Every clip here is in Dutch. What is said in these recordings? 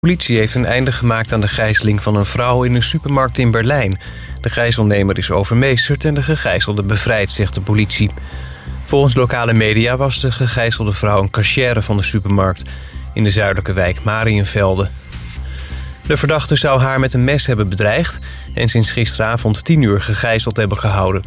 De politie heeft een einde gemaakt aan de gijzeling van een vrouw in een supermarkt in Berlijn. De gijzelnemer is overmeesterd en de gegijzelde bevrijd, zegt de politie. Volgens lokale media was de gegijzelde vrouw een cachère van de supermarkt in de zuidelijke wijk Mariënvelde. De verdachte zou haar met een mes hebben bedreigd en sinds gisteravond 10 uur gegijzeld hebben gehouden.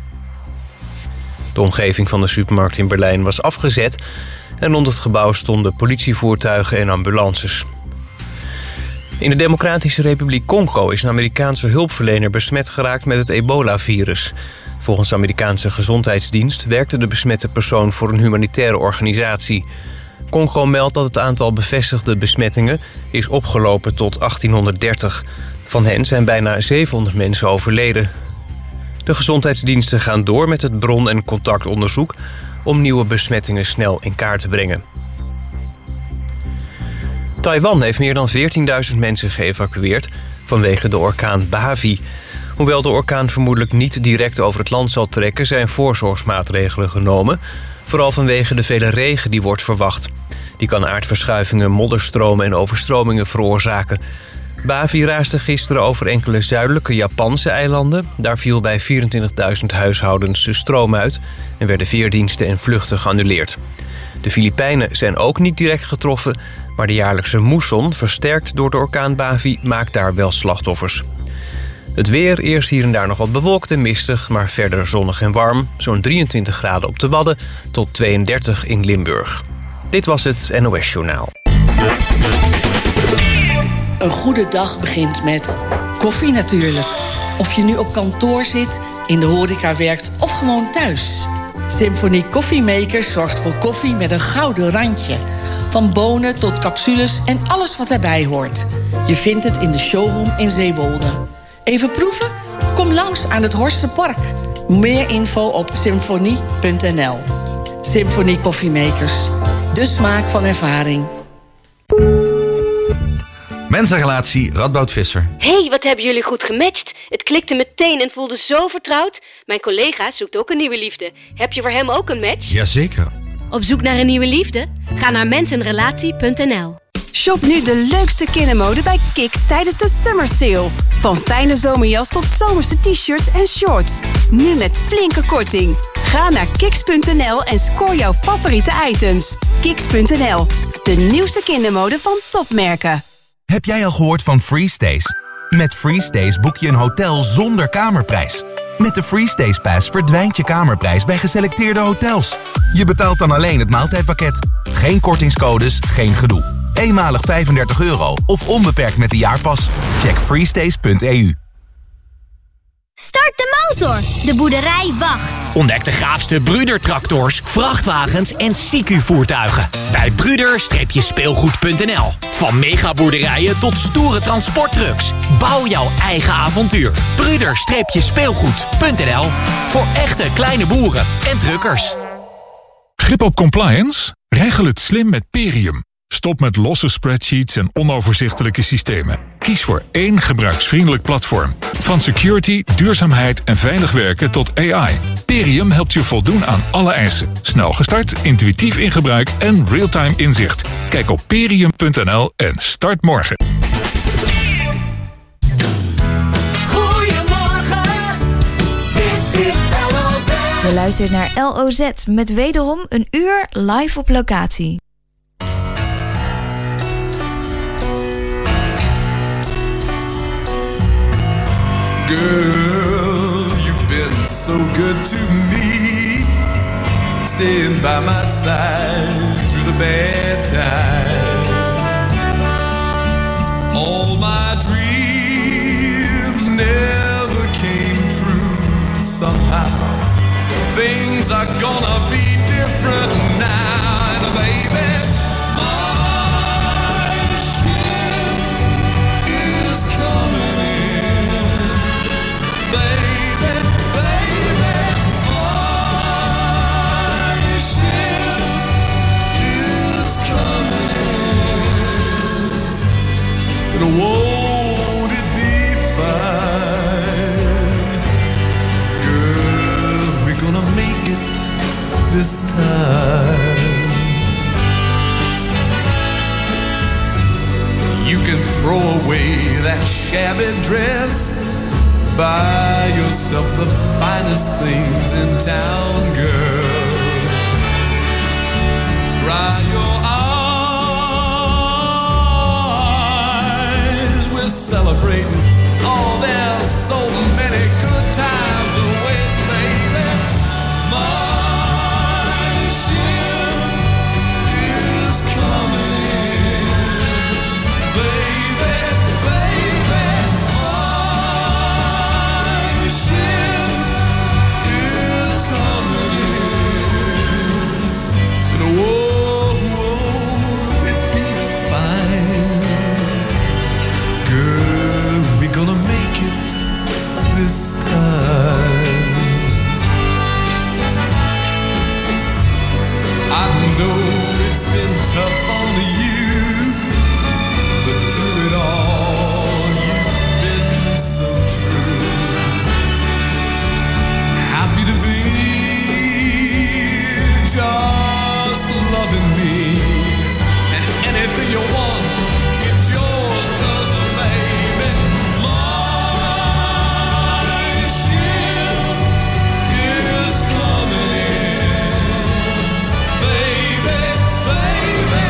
De omgeving van de supermarkt in Berlijn was afgezet en rond het gebouw stonden politievoertuigen en ambulances. In de Democratische Republiek Congo is een Amerikaanse hulpverlener besmet geraakt met het ebola-virus. Volgens de Amerikaanse gezondheidsdienst werkte de besmette persoon voor een humanitaire organisatie. Congo meldt dat het aantal bevestigde besmettingen is opgelopen tot 1830. Van hen zijn bijna 700 mensen overleden. De gezondheidsdiensten gaan door met het bron- en contactonderzoek om nieuwe besmettingen snel in kaart te brengen. Taiwan heeft meer dan 14.000 mensen geëvacueerd vanwege de orkaan Bavi. Hoewel de orkaan vermoedelijk niet direct over het land zal trekken, zijn voorzorgsmaatregelen genomen, vooral vanwege de vele regen die wordt verwacht. Die kan aardverschuivingen, modderstromen en overstromingen veroorzaken. Bavi raasde gisteren over enkele zuidelijke Japanse eilanden. Daar viel bij 24.000 huishoudens de stroom uit en werden veerdiensten en vluchten geannuleerd. De Filipijnen zijn ook niet direct getroffen, maar de jaarlijkse moesson, versterkt door de orkaan Bavi, maakt daar wel slachtoffers. Het weer, eerst hier en daar nog wat bewolkt en mistig, maar verder zonnig en warm. Zo'n 23 graden op de Wadden tot 32 in Limburg. Dit was het NOS Journaal. Een goede dag begint met koffie natuurlijk. Of je nu op kantoor zit, in de horeca werkt of gewoon thuis. Symphony Koffiemakers zorgt voor koffie met een gouden randje. Van bonen tot capsules en alles wat erbij hoort. Je vindt het in de showroom in Zeewolde. Even proeven? Kom langs aan het Horstenpark. Meer info op symfonie.nl. Symphony Koffiemakers. De smaak van ervaring. Mensenrelatie Radboud Visser. Hey, wat hebben jullie goed gematcht. Het klikte meteen en voelde zo vertrouwd. Mijn collega zoekt ook een nieuwe liefde. Heb je voor hem ook een match? Jazeker. Op zoek naar een nieuwe liefde? Ga naar mensenrelatie.nl. Shop nu de leukste kindermode bij Kiks tijdens de Summer Sale. Van fijne zomerjas tot zomerse t-shirts en shorts. Nu met flinke korting. Ga naar kiks.nl en scoor jouw favoriete items. Kiks.nl, de nieuwste kindermode van topmerken. Heb jij al gehoord van FreeStays? Met FreeStays boek je een hotel zonder kamerprijs. Met de FreeStays Pass verdwijnt je kamerprijs bij geselecteerde hotels. Je betaalt dan alleen het maaltijdpakket. Geen kortingscodes, geen gedoe. Eenmalig €35 of onbeperkt met de jaarpas. Check freestays.eu. Start de motor. De boerderij wacht. Ontdek de gaafste Brüder-tractors, vrachtwagens en CQ-voertuigen. Bij Brüder-speelgoed.nl. Van megaboerderijen tot stoere transporttrucks. Bouw jouw eigen avontuur. Brüder-speelgoed.nl. Voor echte kleine boeren en truckers. Grip op compliance? Regel het slim met Perium. Stop met losse spreadsheets en onoverzichtelijke systemen. Kies voor één gebruiksvriendelijk platform. Van security, duurzaamheid en veilig werken tot AI. Perium helpt je voldoen aan alle eisen. Snel gestart, intuïtief in gebruik en real-time inzicht. Kijk op perium.nl en start morgen. Goedemorgen, dit is LOZ. Je luistert naar LOZ met wederom een uur live op locatie. Girl, you've been so good to me, staying by my side through the bad times. All my dreams never came true. Somehow things are gonna be different now, and baby, my ship is coming in. Baby, baby, my ship is coming in. And won't it be fine? Girl, we're gonna make it this time. You can throw away that shabby dress. Buy yourself the finest things in town, girl. Dry your eyes, we're celebrating. Oh, there's so many good times away, baby. My ship is coming in, baby, baby. My ship is coming in, and whoa, it be fine, girl. We're gonna make it this time. I know it's been tough on you, but through it all, you've been so true. Happy to be just loving me, and anything you want, it's yours, 'cause baby, my ship is coming in, baby, baby,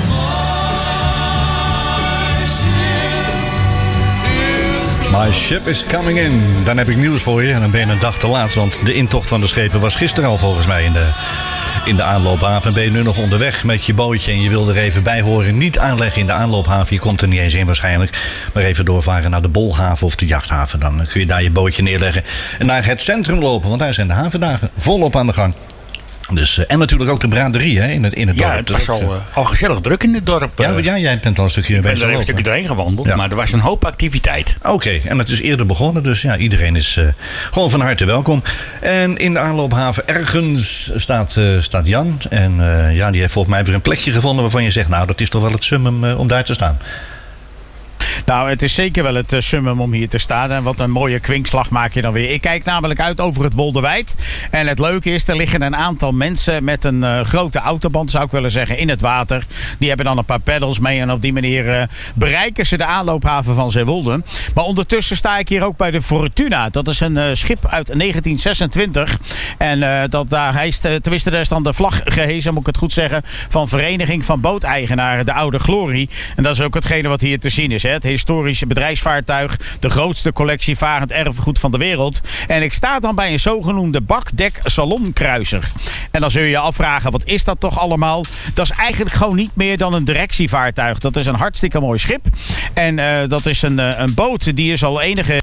My ship is coming in. Dan heb ik nieuws voor je en dan ben je een dag te laat. Want de intocht van de schepen was gisteren al volgens mij in de aanloophaven. Ben je nu nog onderweg met je bootje en je wil er even bij horen. Niet aanleggen in de aanloophaven. Je komt er niet eens in waarschijnlijk. Maar even doorvaren naar de Bolhaven of de Jachthaven. Dan kun je daar je bootje neerleggen. En naar het centrum lopen. Want daar zijn de havendagen volop aan de gang. Dus, en natuurlijk ook de braderie hè, in het dorp. Ja, het was al gezellig druk in het dorp. Ja, jij bent al een stukje bezig. Ik ben er een stukje doorheen gewandeld, ja. Maar er was een hoop activiteit. Oké, en het is eerder begonnen, dus ja, iedereen is gewoon van harte welkom. En in de aanloophaven ergens staat Jan. En ja, die heeft volgens mij weer een plekje gevonden waarvan je zegt, nou, dat is toch wel het summum om daar te staan. Nou, het is zeker wel het summum om hier te staan. En wat een mooie kwinkslag maak je dan weer. Ik kijk namelijk uit over het Wolderwijd. En het leuke is, er liggen een aantal mensen met een grote autoband, zou ik willen zeggen, in het water. Die hebben dan een paar peddels mee en op die manier bereiken ze de aanloophaven van Zeewolde. Maar ondertussen sta ik hier ook bij de Fortuna. Dat is een schip uit 1926. En daar is dan de vlag gehezen, moet ik het goed zeggen, van Vereniging van Booteigenaren, de Oude Glorie. En dat is ook hetgene wat hier te zien is. Hè? Het historische bedrijfsvaartuig, de grootste collectie varend erfgoed van de wereld. En ik sta dan bij een zogenoemde bakdek salonkruiser. En dan zul je je afvragen, wat is dat toch allemaal? Dat is eigenlijk gewoon niet meer dan een directievaartuig. Dat is een hartstikke mooi schip. En dat is een boot die is al enige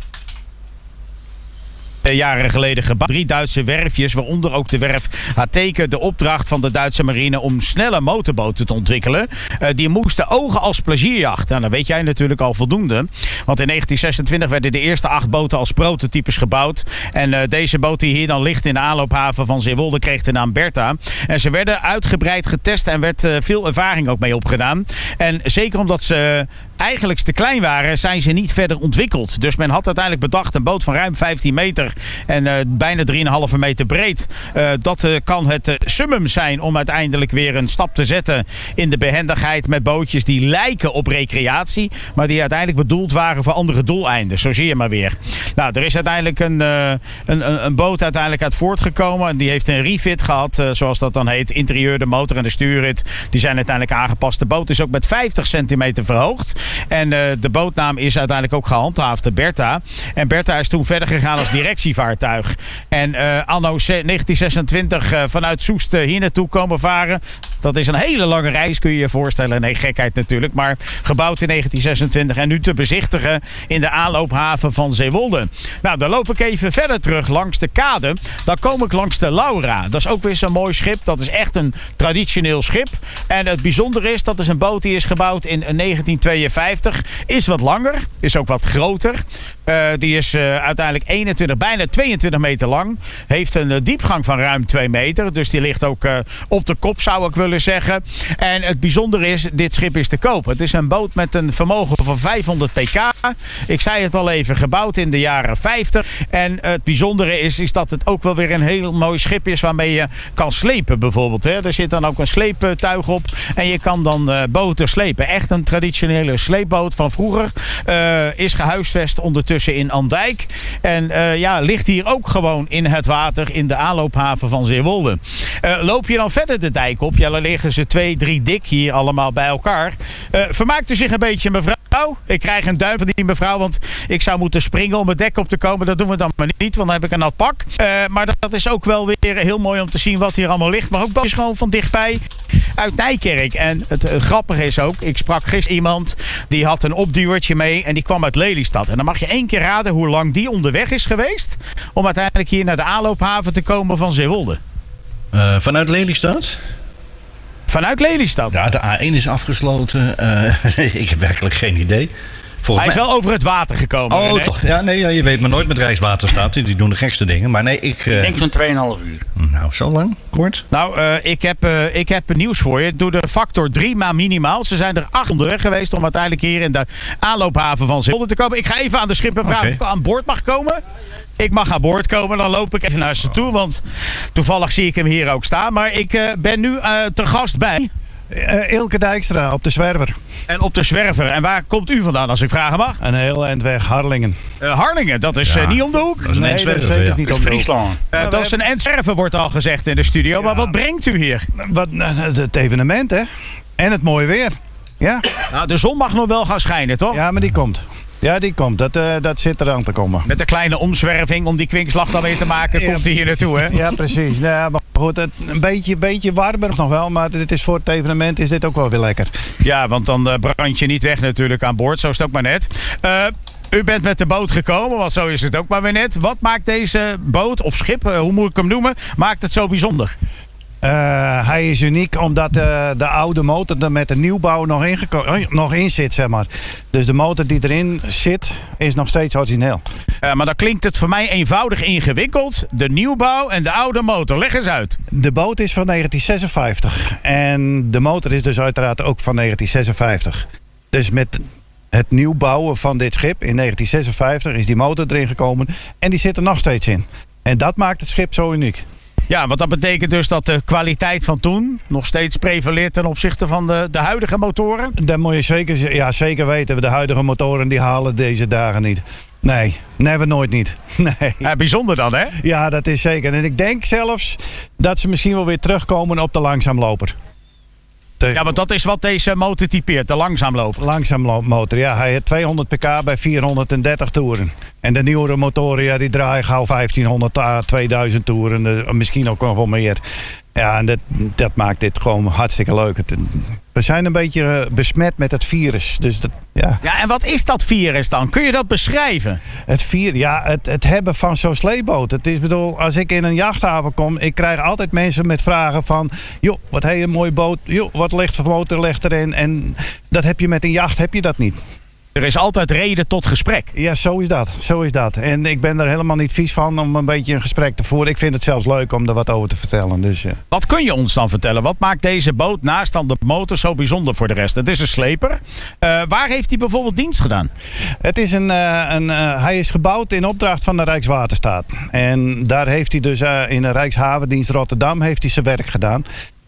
jaren geleden gebouwd. 3 Duitse werfjes, waaronder ook de werf Hateke, de opdracht van de Duitse marine om snelle motorboten te ontwikkelen. Die moesten ogen als plezierjacht. Nou, dan weet jij natuurlijk al voldoende. Want in 1926 werden de eerste 8 boten als prototypes gebouwd. En deze boot die hier dan ligt in de aanloophaven van Zeewolde kreeg de naam Bertha. En ze werden uitgebreid getest en werd veel ervaring ook mee opgedaan. En zeker omdat ze eigenlijk te klein waren, zijn ze niet verder ontwikkeld. Dus men had uiteindelijk bedacht een boot van ruim 15 meter en bijna 3,5 meter breed. Dat kan het summum zijn om uiteindelijk weer een stap te zetten in de behendigheid met bootjes die lijken op recreatie, maar die uiteindelijk bedoeld waren voor andere doeleinden. Zo zie je maar weer. Nou, er is uiteindelijk een boot uiteindelijk uit voortgekomen. En die heeft een refit gehad, zoals dat dan heet. Interieur, de motor en de stuurrit, die zijn uiteindelijk aangepast. De boot is ook met 50 centimeter verhoogd. En de bootnaam is uiteindelijk ook gehandhaafd, de Bertha. En Bertha is toen verder gegaan als directievaartuig. En anno 1926 vanuit Soest hier naartoe komen varen. Dat is een hele lange reis, kun je je voorstellen. Nee, gekheid natuurlijk. Maar gebouwd in 1926 en nu te bezichtigen in de aanloophaven van Zeewolde. Nou, dan loop ik even verder terug langs de kade. Dan kom ik langs de Laura. Dat is ook weer zo'n mooi schip. Dat is echt een traditioneel schip. En het bijzondere is, dat is een boot die is gebouwd in 1952. Is wat langer. Is ook wat groter. Die is uiteindelijk bijna 22 meter lang. Heeft een diepgang van ruim 2 meter. Dus die ligt ook op de kop, zou ik willen zullen zeggen. En het bijzondere is, dit schip is te koop. Het is een boot met een vermogen van 500 pk. Ik zei het al even, gebouwd in de jaren 50. En het bijzondere is dat het ook wel weer een heel mooi schip is waarmee je kan slepen bijvoorbeeld. Hè. Er zit dan ook een sleeptuig op en je kan dan boten slepen. Echt een traditionele sleepboot van vroeger. Is gehuisvest ondertussen in Andijk. En ligt hier ook gewoon in het water in de aanloophaven van Zeewolde. Loop je dan verder de dijk op, dan liggen ze 2-3 dik hier allemaal bij elkaar. Vermaakt u zich een beetje, mevrouw? Ik krijg een duim van die mevrouw, want ik zou moeten springen om het dek op te komen. Dat doen we dan maar niet, want dan heb ik een nat pak. Maar dat is ook wel weer heel mooi om te zien wat hier allemaal ligt. Maar ook gewoon van dichtbij uit Nijkerk. En het grappige is ook, ik sprak gisteren iemand die had een opduwertje mee en die kwam uit Lelystad. En dan mag je 1 keer raden hoe lang die onderweg is geweest om uiteindelijk hier naar de aanloophaven te komen van Zeewolde. Vanuit Lelystad? Vanuit Lelystad? Ja, de A1 is afgesloten. Ik heb werkelijk geen idee. Hij is wel over het water gekomen. Oh, hè? Toch? Ja, nee, je weet maar nooit met Rijkswaterstaat. Die doen de gekste dingen. Maar nee, ik denk zo'n 2,5 uur. Nou, zo lang? Kort? Nou, ik heb nieuws voor je. Doe de factor 3 maar minimaal. Ze zijn er 8 onderweg geweest om uiteindelijk hier in de aanloophaven van Zeewolde te komen. Ik ga even aan de schipper vragen of ik aan boord mag komen. Ik mag aan boord komen, dan loop ik even naar ze toe. Want toevallig zie ik hem hier ook staan. Maar ik ben nu te gast bij... Ilke Dijkstra op de Zwerver. En op de Zwerver. En waar komt u vandaan, als ik vragen mag? Een heel eind weg, Harlingen. Harlingen, dat is niet om de hoek? Dat is een Entzwerver, ja. Niet om Friesland. Dat is een Entzwerver, wordt al gezegd in de studio. Ja. Maar wat brengt u hier? Het evenement, hè. En het mooie weer. Ja. Nou, de zon mag nog wel gaan schijnen, toch? Ja, maar die komt. Ja, die komt. Dat zit eraan te komen. Met een kleine omzwerving om die kwinkslag dan weer te maken, komt hij hier naartoe, hè? Ja, precies. Nou, maar goed, een beetje warmer nog wel, maar dit is voor het evenement is dit ook wel weer lekker. Ja, want dan brand je niet weg natuurlijk aan boord, zo is het ook maar net. U bent met de boot gekomen, want zo is het ook maar weer net. Wat maakt deze boot, of schip, hoe moet ik hem noemen, maakt het zo bijzonder? Hij is uniek omdat de oude motor er met de nieuwbouw nog in zit, zeg maar. Dus de motor die erin zit, is nog steeds origineel. Maar dan klinkt het voor mij eenvoudig ingewikkeld. De nieuwbouw en de oude motor. Leg eens uit. De boot is van 1956. En de motor is dus uiteraard ook van 1956. Dus met het nieuwbouwen van dit schip in 1956 is die motor erin gekomen. En die zit er nog steeds in. En dat maakt het schip zo uniek. Ja, want dat betekent dus dat de kwaliteit van toen nog steeds prevaleert ten opzichte van de huidige motoren? Dat moet je zeker weten. De huidige motoren die halen deze dagen niet. Nee, never nooit niet. Nee. Ja, bijzonder dan, hè? Ja, dat is zeker. En ik denk zelfs dat ze misschien wel weer terugkomen op de langzaamloper. Ja, want dat is wat deze motor typeert, de langzaamloper. Langzaammotor, ja. Hij heeft 200 pk bij 430 toeren. En de nieuwere motoren, ja, die draaien gauw 1500 à 2000 toeren. Misschien ook nog wel meer. Ja, en dat maakt dit gewoon hartstikke leuk. We zijn een beetje besmet met het virus. Dus ja, en wat is dat virus dan? Kun je dat beschrijven? Het hebben van zo'n sleepboot. Het is, als ik in een jachthaven kom, ik krijg altijd mensen met vragen van... joh, wat heb je een mooie boot. Joh, wat ligt voor motor ligt erin. En dat heb je met een jacht, heb je dat niet. Er is altijd reden tot gesprek. Ja, zo is dat. En ik ben er helemaal niet vies van om een beetje een gesprek te voeren. Ik vind het zelfs leuk om er wat over te vertellen. Dus, Wat kun je ons dan vertellen? Wat maakt deze boot naast dan de motor zo bijzonder voor de rest? Het is een sleper. Waar heeft hij bijvoorbeeld dienst gedaan? Het is hij is gebouwd in opdracht van de Rijkswaterstaat. En daar heeft hij dus in de Rijkshavendienst Rotterdam heeft hij zijn werk gedaan.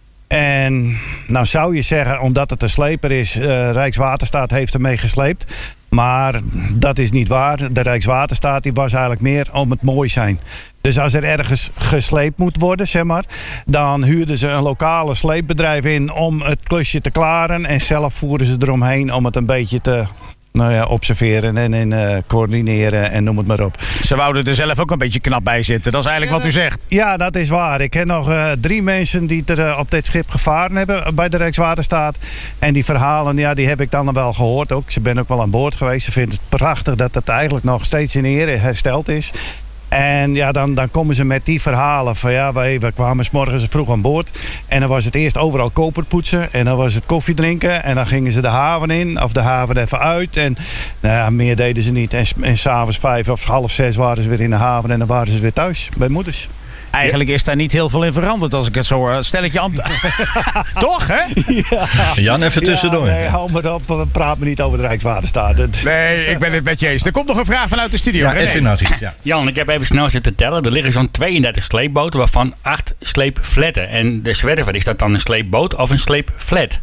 En nou zou je zeggen, omdat het een sleper is, Rijkswaterstaat heeft ermee gesleept. Maar dat is niet waar. De Rijkswaterstaat die was eigenlijk meer om het mooi zijn. Dus als er ergens gesleept moet worden, zeg maar, dan huurden ze een lokale sleepbedrijf in om het klusje te klaren. En zelf voeren ze eromheen om het een beetje te observeren en coördineren en noem het maar op. Ze wouden er zelf ook een beetje knap bij zitten. Dat is eigenlijk wat u zegt. Ja, dat is waar. Ik ken nog 3 mensen die er op dit schip gevaren hebben bij de Rijkswaterstaat. En die verhalen, die heb ik dan wel gehoord ook. Ze ben ook wel aan boord geweest. Ze vinden het prachtig dat het eigenlijk nog steeds in ere hersteld is. En ja, dan komen ze met die verhalen van we kwamen 's morgens vroeg aan boord. En dan was het eerst overal koperpoetsen. En dan was het koffie drinken. En dan gingen ze de haven in of de haven even uit. En meer deden ze niet. En 's avonds 5 of half 6 waren ze weer in de haven. En dan waren ze weer thuis bij moeders. Eigenlijk is daar niet heel veel in veranderd als ik het zo hoor. Stelletje Toch, hè? Ja. Jan, even tussendoor. Ja, nee, hou me op. Praat me niet over de Rijkswaterstaat. Nee, ik ben het met je eens. Er komt nog een vraag vanuit de studio. Ja, Edwin had iets. Ja. Jan, ik heb even snel zitten tellen. Er liggen zo'n 32 sleepboten, waarvan 8 sleepfletten. En de zwerver, is dat dan een sleepboot of een sleepflat?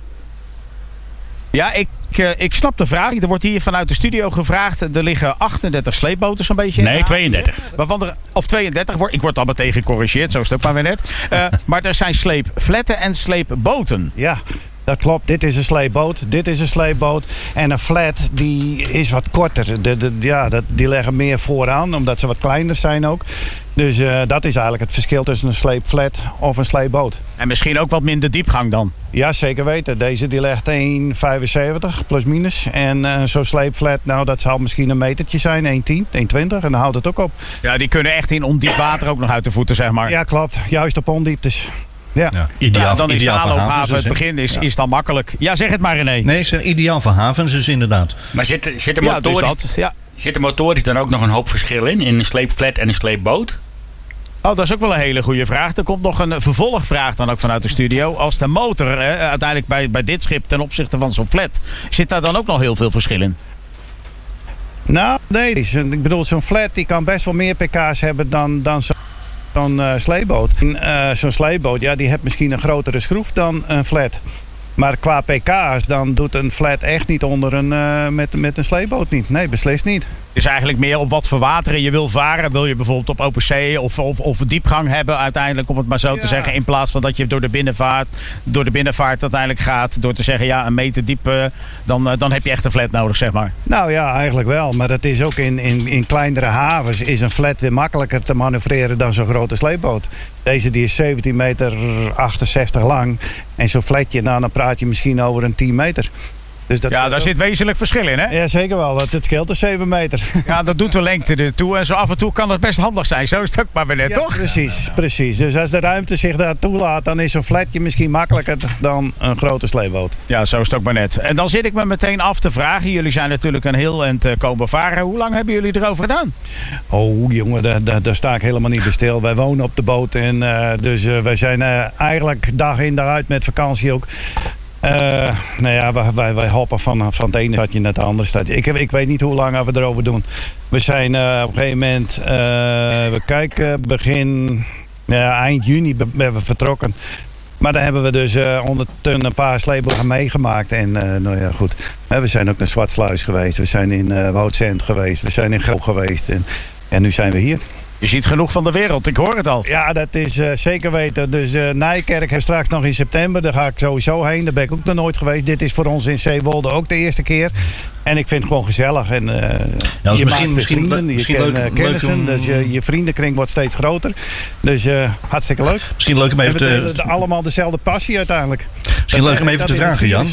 Ja, ik snap de vraag. Er wordt hier vanuit de studio gevraagd. Er liggen 38 sleepboten zo'n beetje. Nee, 32. Waarvan er, of 32. Ik word al meteen gecorrigeerd. Zo is het ook maar weer net. Maar er zijn sleepfletten en sleepboten. Ja. Dat klopt, dit is een sleepboot, dit is een sleepboot. En een flat die is wat korter. Die leggen meer vooraan, omdat ze wat kleiner zijn ook. Dus dat is eigenlijk het verschil tussen een sleepflat of een sleepboot. En misschien ook wat minder diepgang dan? Ja, zeker weten. Deze die legt 1,75 plus minus. En zo'n sleepflat, nou dat zal misschien een metertje zijn, 1,10, 1,20. En dan houdt het ook op. Ja, die kunnen echt in ondiep water ook nog uit de voeten, zeg maar. Ja, klopt. Juist op ondieptes. Ja. Ideaal, dan is de ideaal voor aanloophaven havens. Het begin is dan makkelijk. Ja, zeg het maar, René. Nee, ik zeg ideaal voor havens is inderdaad. Maar zit er motorisch dan ook nog een hoop verschil in een sleepflat en een sleepboot? Oh, dat is ook wel een hele goede vraag. Er komt nog een vervolgvraag dan ook vanuit de studio. Als de motor uiteindelijk bij dit schip ten opzichte van zo'n flat, zit daar dan ook nog heel veel verschil in? Nou, nee. Ik bedoel, zo'n flat die kan best wel meer pk's hebben dan zo'n sleepboot. Zo'n sleepboot, ja, die heeft misschien een grotere schroef dan een flat. Maar qua pk's, dan doet een flat echt niet onder met een sleepboot niet. Nee, beslist niet. Het is eigenlijk meer op wat voor wateren je wil varen. Wil je bijvoorbeeld op open zee of diepgang hebben uiteindelijk, om het maar zo te zeggen. In plaats van dat je door de binnenvaart uiteindelijk gaat. Door te zeggen, ja, een meter diep, dan heb je echt een flat nodig, zeg maar. Nou ja, eigenlijk wel. Maar dat is ook in kleinere havens is een flat weer makkelijker te manoeuvreren dan zo'n grote sleepboot. Deze die is 17,68 meter lang. En zo'n flatje, nou, dan praat je misschien over een 10 meter. Dus daar zit wezenlijk verschil in, hè? Ja, zeker wel. Het scheelt dus 7 meter. Ja, dat doet de lengte ertoe. En zo af en toe kan het best handig zijn. Zo is het ook maar weer net, ja, toch? Precies. Dus als de ruimte zich daar toelaat, dan is zo'n flatje misschien makkelijker dan een grote sleepboot. Ja, zo is het ook maar net. En dan zit ik me meteen af te vragen. Jullie zijn natuurlijk een heel eind komen varen. Hoe lang hebben jullie erover gedaan? Oh, jongen, daar sta ik helemaal niet bij stil. Wij wonen op de boot. En dus wij zijn eigenlijk dag in dag uit met vakantie ook. Nou ja, wij hoppen van het ene stadje naar het andere stadje. Ik weet niet hoe lang we erover doen. We zijn op een gegeven moment, we kijken, eind juni hebben we vertrokken. Maar dan hebben we dus ondertussen een paar sleepboten meegemaakt. En nou ja, goed. We zijn ook naar Zwartsluis geweest. We zijn in Woudsend geweest. We zijn in Gel geweest. En nu zijn we hier. Je ziet genoeg van de wereld, ik hoor het al. Ja, dat is zeker weten. Dus Nijkerk heeft straks nog in september. Daar ga ik sowieso heen. Daar ben ik ook nog nooit geweest. Dit is voor ons in Zeewolde ook de eerste keer. En ik vind het gewoon gezellig. En, dus je misschien maakt vrienden, misschien je leuk kennissen. om... Dus je vriendenkring wordt steeds groter. Dus hartstikke leuk. Misschien leuk om even we delen allemaal dezelfde passie uiteindelijk. Misschien leuk om even te vragen, Jan.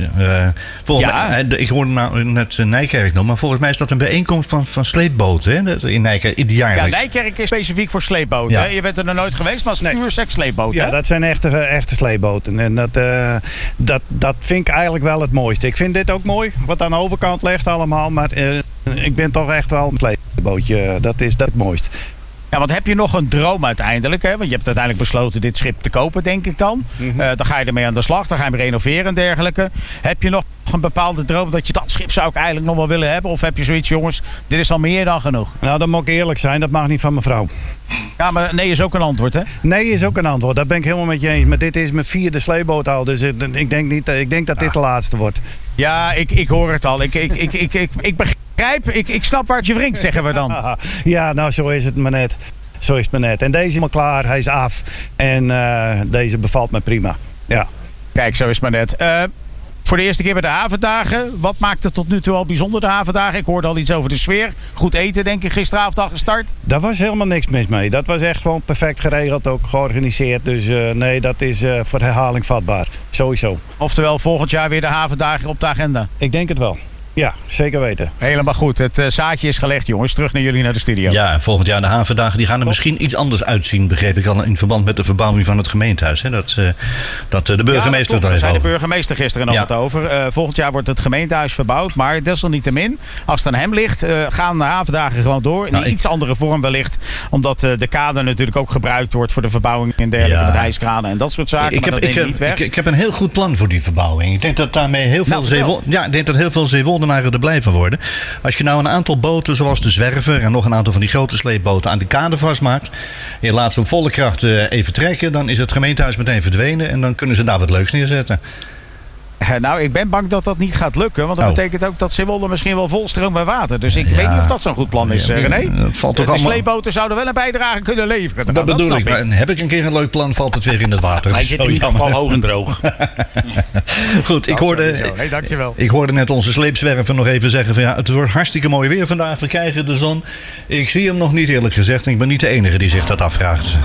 Ik hoorde net Nijkerk nog, maar volgens mij is dat een bijeenkomst van sleepboten, hè? In Nijkerk, jaarlijks. Ja, Nijkerk is specifiek voor sleepboten. Ja. Je bent er nog nooit geweest, maar het is puur seks sleepboten. Ja, hè? dat zijn echte sleepboten. En dat vind ik eigenlijk wel het mooiste. Ik vind dit ook mooi, wat aan de overkant ligt allemaal. Maar ik ben toch echt wel een sleepbootje. Dat is het mooiste. Ja, want heb je nog een droom uiteindelijk? Hè? Want je hebt uiteindelijk besloten dit schip te kopen, denk ik dan. Mm-hmm. Dan ga je ermee aan de slag. Dan ga je hem renoveren en dergelijke. Heb je nog een bepaalde droom dat je dat schip zou ik eigenlijk nog wel willen hebben? Of heb je zoiets, jongens, dit is al meer dan genoeg? Nou, dan moet ik eerlijk zijn. Dat mag niet van mijn vrouw. Ja, maar nee is ook een antwoord, hè? Nee is ook een antwoord. Dat ben ik helemaal met je eens. Maar dit is mijn 4e sleepboot al. Dus ik denk dat dit de laatste wordt. Ja, ik hoor het al. Ik begrijp, ik snap waar het je wringt, zeggen we dan. Ja, nou zo is het maar net. Zo is het maar net. En deze is helemaal klaar, hij is af. En deze bevalt me prima. Ja. Kijk, zo is het maar net. Voor de eerste keer bij de havendagen. Wat maakt het tot nu toe al bijzonder, de havendagen? Ik hoorde al iets over de sfeer. Goed eten, denk ik, gisteravond al gestart. Daar was helemaal niks mis mee. Dat was echt gewoon perfect geregeld, ook georganiseerd. Dus nee, dat is voor herhaling vatbaar. Sowieso. Oftewel volgend jaar weer de havendagen op de agenda? Ik denk het wel. Ja, zeker weten. Helemaal goed. Het zaadje is gelegd, jongens. Terug naar jullie naar de studio. Ja, volgend jaar de havendagen die gaan er misschien iets anders uitzien, begreep ik al, in verband met de verbouwing van het gemeentehuis. Hè? Dat de burgemeester het al daar heeft zei de over. burgemeester gisteren nog wat over. Volgend jaar wordt het gemeentehuis verbouwd. Maar desalniettemin, als het aan hem ligt, gaan de havendagen gewoon door. In iets andere vorm wellicht. Omdat de kade natuurlijk ook gebruikt wordt voor de verbouwing en dergelijke. Met hijskranen en dat soort zaken. Ik heb een heel goed plan voor die verbouwing. Ik denk dat daarmee heel veel zeewoldenaren er blij van worden. Als je nou een aantal boten zoals de Zwerver en nog een aantal van die grote sleepboten aan de kade vastmaakt. En je laat ze op volle kracht even trekken. Dan is het gemeentehuis meteen verdwenen. En dan kunnen ze daar wat leuks neerzetten. Nou, ik ben bang dat dat niet gaat lukken. Want dat betekent ook dat Zeewolde misschien wel volstroomt bij water. Dus ik weet niet of dat zo'n goed plan is, René. De sleepboten zouden wel een bijdrage kunnen leveren. Dat bedoel ik. Maar heb ik een keer een leuk plan, valt het weer in het water. Hij zit in ieder geval hoog en droog. Goed, ik hoorde net onze sleepzwerver nog even zeggen van het wordt hartstikke mooi weer vandaag. We krijgen de zon. Ik zie hem nog niet, eerlijk gezegd. En ik ben niet de enige die zich dat afvraagt.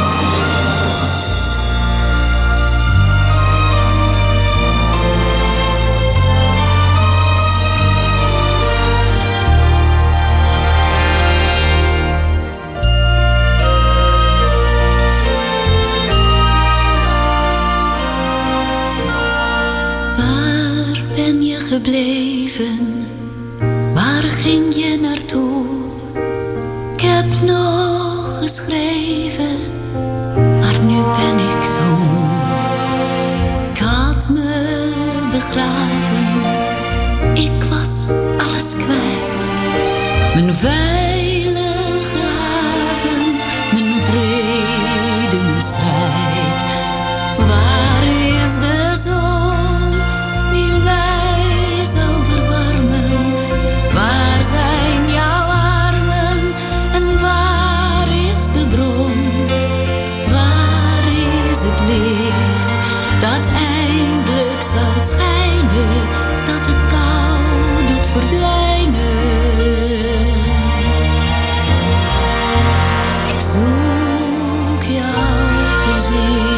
Gebleven, waar ging je naartoe? Ik heb nog geschreven, maar nu ben ik zo moe. Ik had me begraven, ik was alles kwijt. Mijn veilige haven, mijn vrede, mijn strijd. Waar is de zon die mij zal verwarmen? Waar zijn jouw armen en waar is de bron? Waar is het licht dat eindelijk zal schijnen, dat de kou doet verdwijnen? Ik zoek jouw gezicht.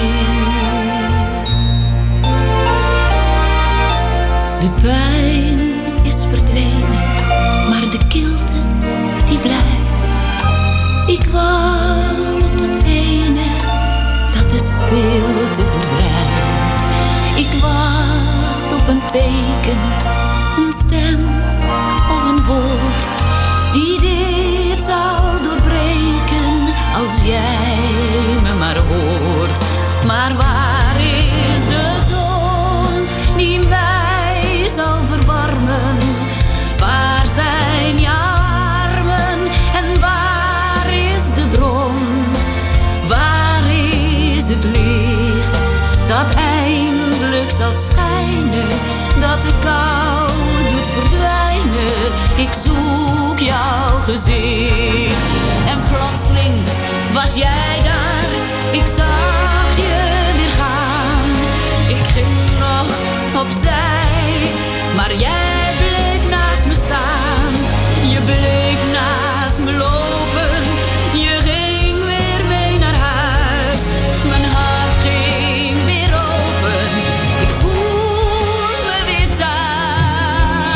De pijn is verdwenen, maar de kilte die blijft. Ik wacht op dat ene dat de stilte verdrijft. Ik wacht op een teken, een stem of een woord die dit zal doorbreken als jij me maar hoort. Maar waar is de zon die mij zal verwarmen? Waar zijn jouw armen en waar is de bron? Waar is het licht dat eindelijk zal schijnen, dat de kou doet verdwijnen? Ik zoek jouw gezicht. En plotseling was jij daar, ik zag je weer gaan. Ik ging nog opzij, maar jij bleef naast me staan. Je bleef naast me lopen, je ging weer mee naar huis. Mijn hart ging weer open, ik voel me weer thuis.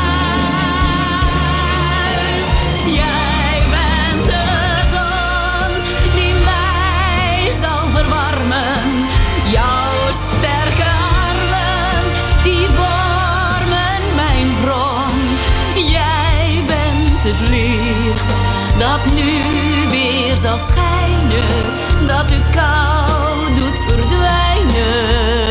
Jij bent de zon die mij zal verwarmen. Jouw sterke armen die vormen mijn bron. Jij bent het licht dat nu weer zal schijnen, dat de kou doet verdwijnen.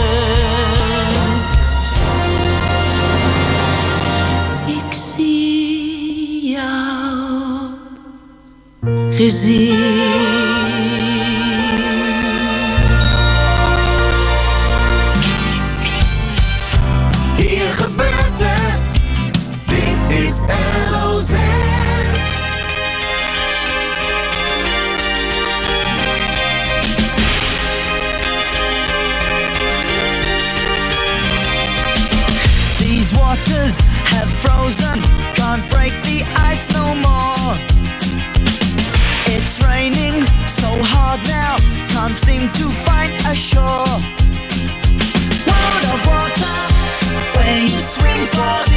Ik zie jouw gezicht. Hier gebeurt het, dit is LOZ. These waters have frozen, can't break the ice no more. It's raining so hard now, can't seem to find a shore. World of water, where you swim for the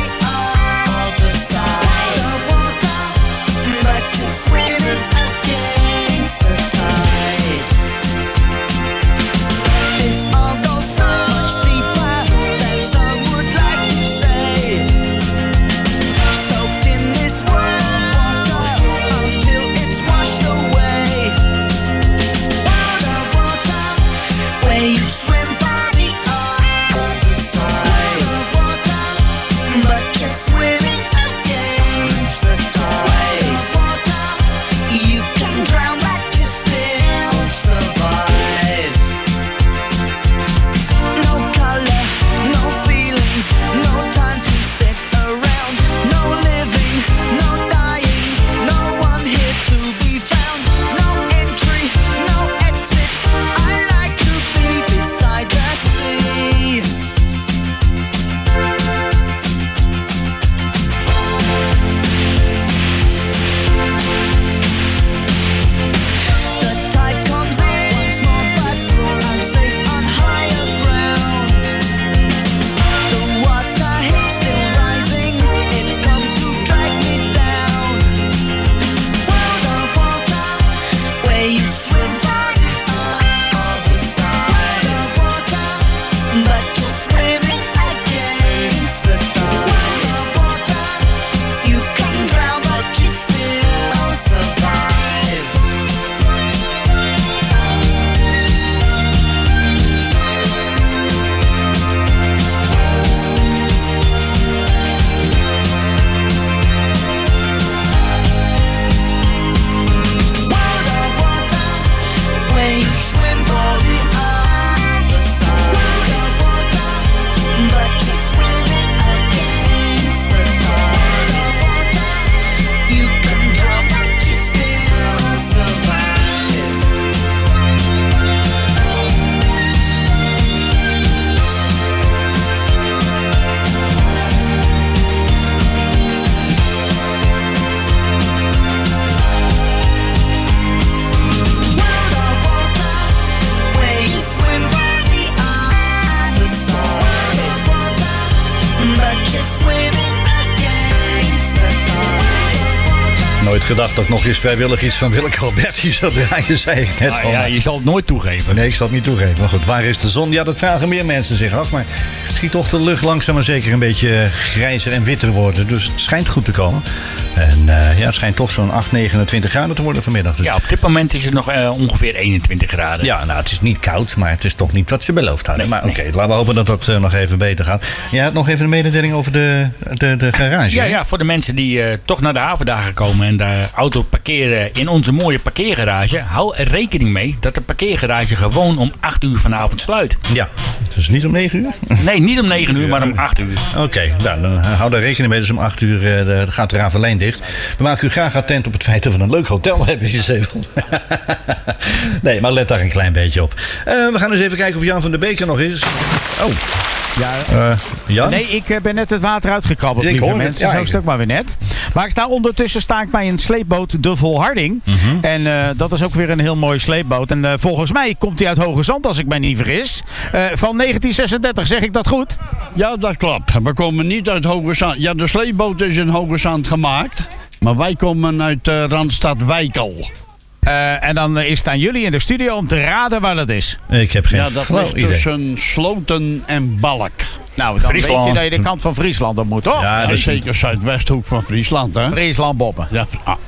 nooit gedacht dat ik nog eens vrijwillig iets van Willeke Alberti zou draaien, zei ik net al. Ja, je zal het nooit toegeven. Nee, ik zal het niet toegeven. Maar goed, waar is de zon? Ja, dat vragen meer mensen zich af. Maar ik zie toch de lucht langzaam maar zeker een beetje grijzer en witter worden. Dus het schijnt goed te komen. En het schijnt toch zo'n 29 graden te worden vanmiddag. Dus... Ja, op dit moment is het nog ongeveer 21 graden. Ja, nou, het is niet koud, maar het is toch niet wat ze beloofd hadden. Maar oké, laten we hopen dat dat nog even beter gaat. Jij had nog even een mededeling over de garage. Ja, voor de mensen die toch naar de havendagen komen en de auto parkeren in onze mooie parkeergarage. Hou er rekening mee dat de parkeergarage gewoon om 8 uur vanavond sluit. Ja, dus niet om 9 uur? Nee, niet om 9 uur, maar om 8 uur. Oké, nou, dan hou daar rekening mee. Dus om 8 uur gaat de Ravelijn dicht. We maken u graag attent op het feit dat we een leuk hotel hebben in Zeeland. Nee, maar let daar een klein beetje op. We gaan eens even kijken of Jan van der Beek er nog is. Oh. Ja, Jan? Nee, ik ben net het water uitgekrabbeld, Ik lieve hoor het, mensen. ja, Zo'n stuk maar weer net. Maar ondertussen sta ik bij een sleepboot, de Volharding. En dat is ook weer een heel mooie sleepboot. En volgens mij komt die uit Hoge Zand, als ik mij niet vergis. Van 1936, zeg ik dat goed? Ja, dat klopt. We komen niet uit Hoge Zand. Ja, de sleepboot is in Hoge Zand gemaakt. Maar wij komen uit Randstad Wijkel. En dan is het aan jullie in de studio om te raden waar dat is. Ik heb geen dat flauw ligt idee. tussen Sloten en Balk. Nou, dan weet je dat je de kant van Friesland op moet, toch? Ja, dat is zeker Zuidwesthoek van Friesland, hè? Friesland Boppen. Ja,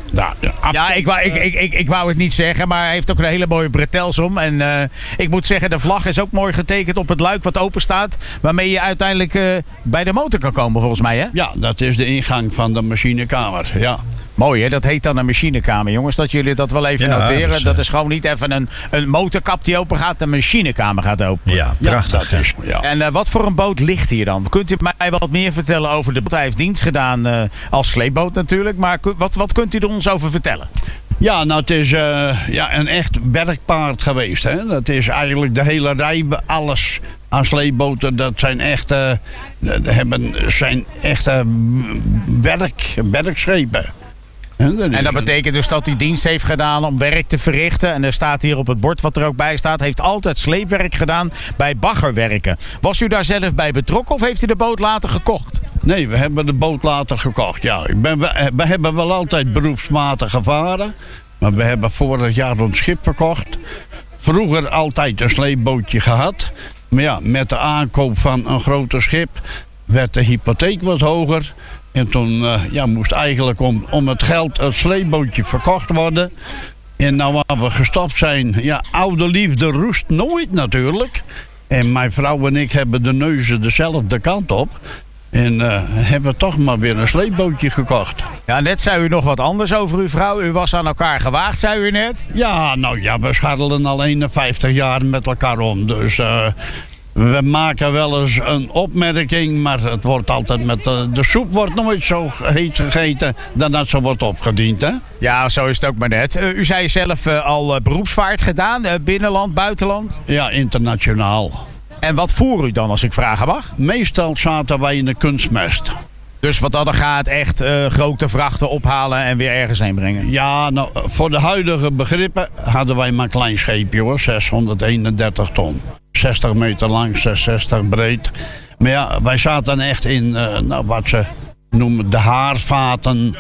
ik wou het niet zeggen, maar hij heeft ook een hele mooie bretels om. En ik moet zeggen, de vlag is ook mooi getekend op het luik wat open staat. Waarmee je uiteindelijk bij de motor kan komen, volgens mij, hè? Ja, dat is de ingang van de machinekamer, ja. Mooi, hè? Dat heet dan een machinekamer, jongens. Dat jullie dat wel even noteren. Dus, dat is gewoon niet even een motorkap die open gaat. Een machinekamer gaat open. Ja, prachtig. Dat is, ja. En wat voor een boot ligt hier dan? Kunt u mij wat meer vertellen over de boot? Hij heeft dienst gedaan als sleepboot natuurlijk. Maar wat kunt u er ons over vertellen? Ja, nou, het is een echt werkpaard geweest, hè. Dat is eigenlijk de hele rij, alles aan sleepboten. Dat zijn echte werkschepen. En dat betekent dus dat hij dienst heeft gedaan om werk te verrichten. En er staat hier op het bord wat er ook bij staat. Heeft altijd sleepwerk gedaan bij baggerwerken. Was u daar zelf bij betrokken of heeft u de boot later gekocht? Nee, we hebben de boot later gekocht, ja. We hebben wel altijd beroepsmatig gevaren. Maar we hebben vorig jaar ons schip verkocht. Vroeger altijd een sleepbootje gehad. Maar ja, met de aankoop van een groter schip werd de hypotheek wat hoger. En toen moest eigenlijk om het geld het sleepbootje verkocht worden. En nou waar we gestopt zijn, ja, oude liefde roest nooit natuurlijk. En mijn vrouw en ik hebben de neuzen dezelfde kant op. En hebben toch maar weer een sleepbootje gekocht. Ja, net zei u nog wat anders over uw vrouw. U was aan elkaar gewaagd, zei u net. Ja, nou ja, we scharrelen al 51 jaar met elkaar om. Dus we maken wel eens een opmerking, maar het wordt altijd met de soep wordt nooit zo heet gegeten dan dat ze wordt opgediend, hè? Ja, zo is het ook maar net. U zei zelf al beroepsvaart gedaan, binnenland, buitenland? Ja, internationaal. En wat voer u dan, als ik vragen mag? Meestal zaten wij in de kunstmest. Dus wat dat er gaat, echt grote vrachten ophalen en weer ergens heen brengen? Ja, nou, voor de huidige begrippen hadden wij maar een klein scheepje, hoor. 631 ton. 60 meter lang, 66 breed. Maar ja, wij zaten echt in wat ze noemen de haarvaten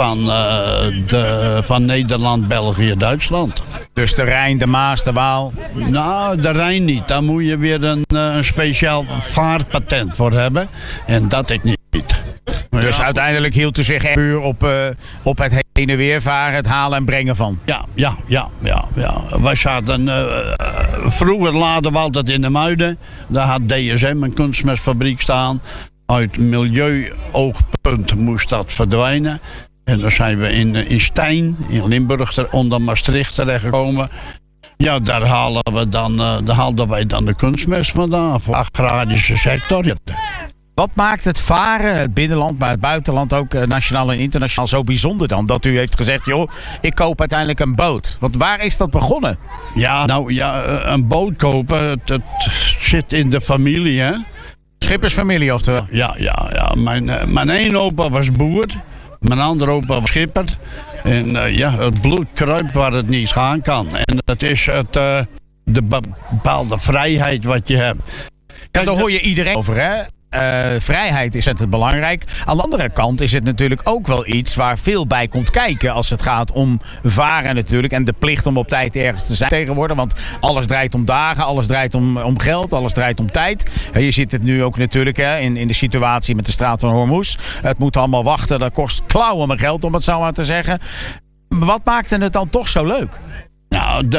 van Nederland, België, Duitsland. Dus de Rijn, de Maas, de Waal? Nou, de Rijn niet. Daar moet je weer een speciaal vaartpatent voor hebben. En dat ik niet. Dus uiteindelijk hield u zich puur op het heen en weer varen, het halen en brengen van? Ja. Wij zaten... vroeger laden we altijd in de Muiden. Daar had DSM een kunstmestfabriek staan. Uit milieuoogpunt moest dat verdwijnen. En dan zijn we in Stein, in Limburg, onder Maastricht terechtgekomen. Ja, daar haalden wij dan de kunstmest vandaan voor de agrarische sector. Wat maakt het varen, het binnenland, maar het buitenland ook, nationaal en internationaal, zo bijzonder dan? Dat u heeft gezegd, joh, ik koop uiteindelijk een boot. Want waar is dat begonnen? Ja, nou ja, een boot kopen, het zit in de familie, hè. Schippersfamilie, oftewel? Ja. Mijn ene opa was boer, mijn andere opa was schipper. En het bloed kruipt waar het niet gaan kan. En dat is de bepaalde vrijheid wat je hebt. Kijk, daar hoor je iedereen over, hè? vrijheid is het belangrijk. Aan de andere kant is het natuurlijk ook wel iets waar veel bij komt kijken als het gaat om varen natuurlijk. En de plicht om op tijd ergens te zijn tegenwoordig. Want alles draait om dagen, alles draait om geld, alles draait om tijd. Je ziet het nu ook natuurlijk in de situatie met de straat van Hormuz. Het moet allemaal wachten, dat kost klauwen met geld om het zo maar te zeggen. Wat maakte het dan toch zo leuk? Nou,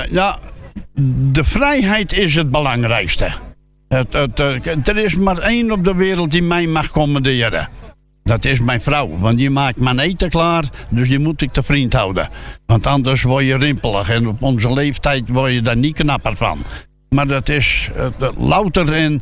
de vrijheid is het belangrijkste. Er is maar één op de wereld die mij mag commanderen. Dat is mijn vrouw, want die maakt mijn eten klaar, dus die moet ik te vriend houden. Want anders word je rimpelig en op onze leeftijd word je daar niet knapper van. Maar dat is louter in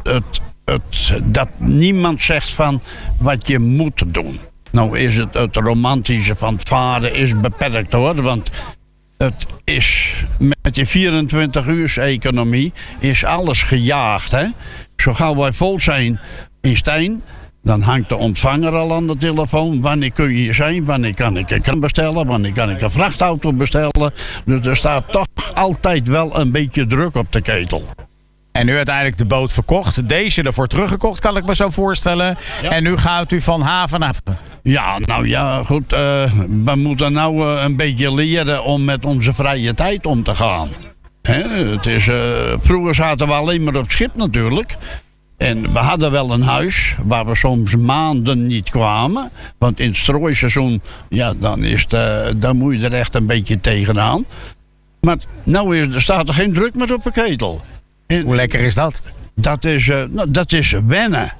dat niemand zegt van wat je moet doen. Nou is het romantische van het varen is beperkt hoor, want het is met die 24-uurs-economie is alles gejaagd. Hè? Zo gauw wij vol zijn in Stijn, dan hangt de ontvanger al aan de telefoon. Wanneer kun je hier zijn? Wanneer kan ik een krant bestellen? Wanneer kan ik een vrachtauto bestellen? Dus er staat toch altijd wel een beetje druk op de ketel. En nu uiteindelijk de boot verkocht. Deze ervoor teruggekocht, kan ik me zo voorstellen. Ja. En nu gaat u van haven naar haven. Ja, nou ja, goed. We moeten nou een beetje leren om met onze vrije tijd om te gaan. Het is, vroeger zaten we alleen maar op het schip natuurlijk. En we hadden wel een huis waar we soms maanden niet kwamen. Want in het strooiseizoen, ja, dan moet je er echt een beetje tegenaan. Maar nou staat er geen druk meer op de ketel. En hoe lekker is dat? Dat is wennen.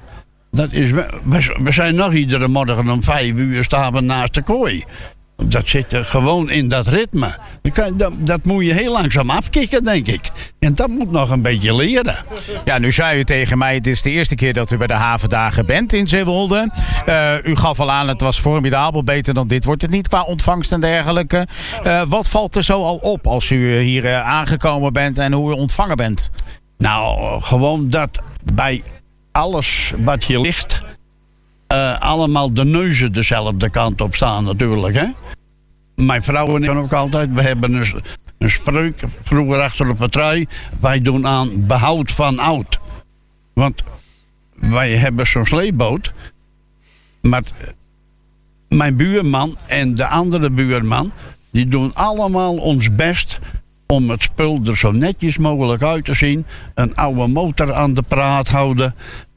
We zijn nog iedere morgen om 5 uur staan we naast de kooi. Dat zit er gewoon in dat ritme. Dat moet je heel langzaam afkicken, denk ik. En dat moet nog een beetje leren. Ja, nu zei u tegen mij, het is de eerste keer dat u bij de havendagen bent in Zeewolde. U gaf al aan, het was formidabel. Beter dan dit wordt het niet qua ontvangst en dergelijke. Wat valt er zo al op als u hier aangekomen bent en hoe u ontvangen bent? Nou, gewoon dat bij alles wat hier ligt, allemaal de neuzen dezelfde kant op staan natuurlijk. Hè? Mijn vrouw en ik ook altijd, we hebben een spreuk vroeger achter op het trui. Wij doen aan behoud van oud. Want wij hebben zo'n sleepboot. Maar mijn buurman en de andere buurman, die doen allemaal ons best om het spul er zo netjes mogelijk uit te zien. Een oude motor aan de praat houden.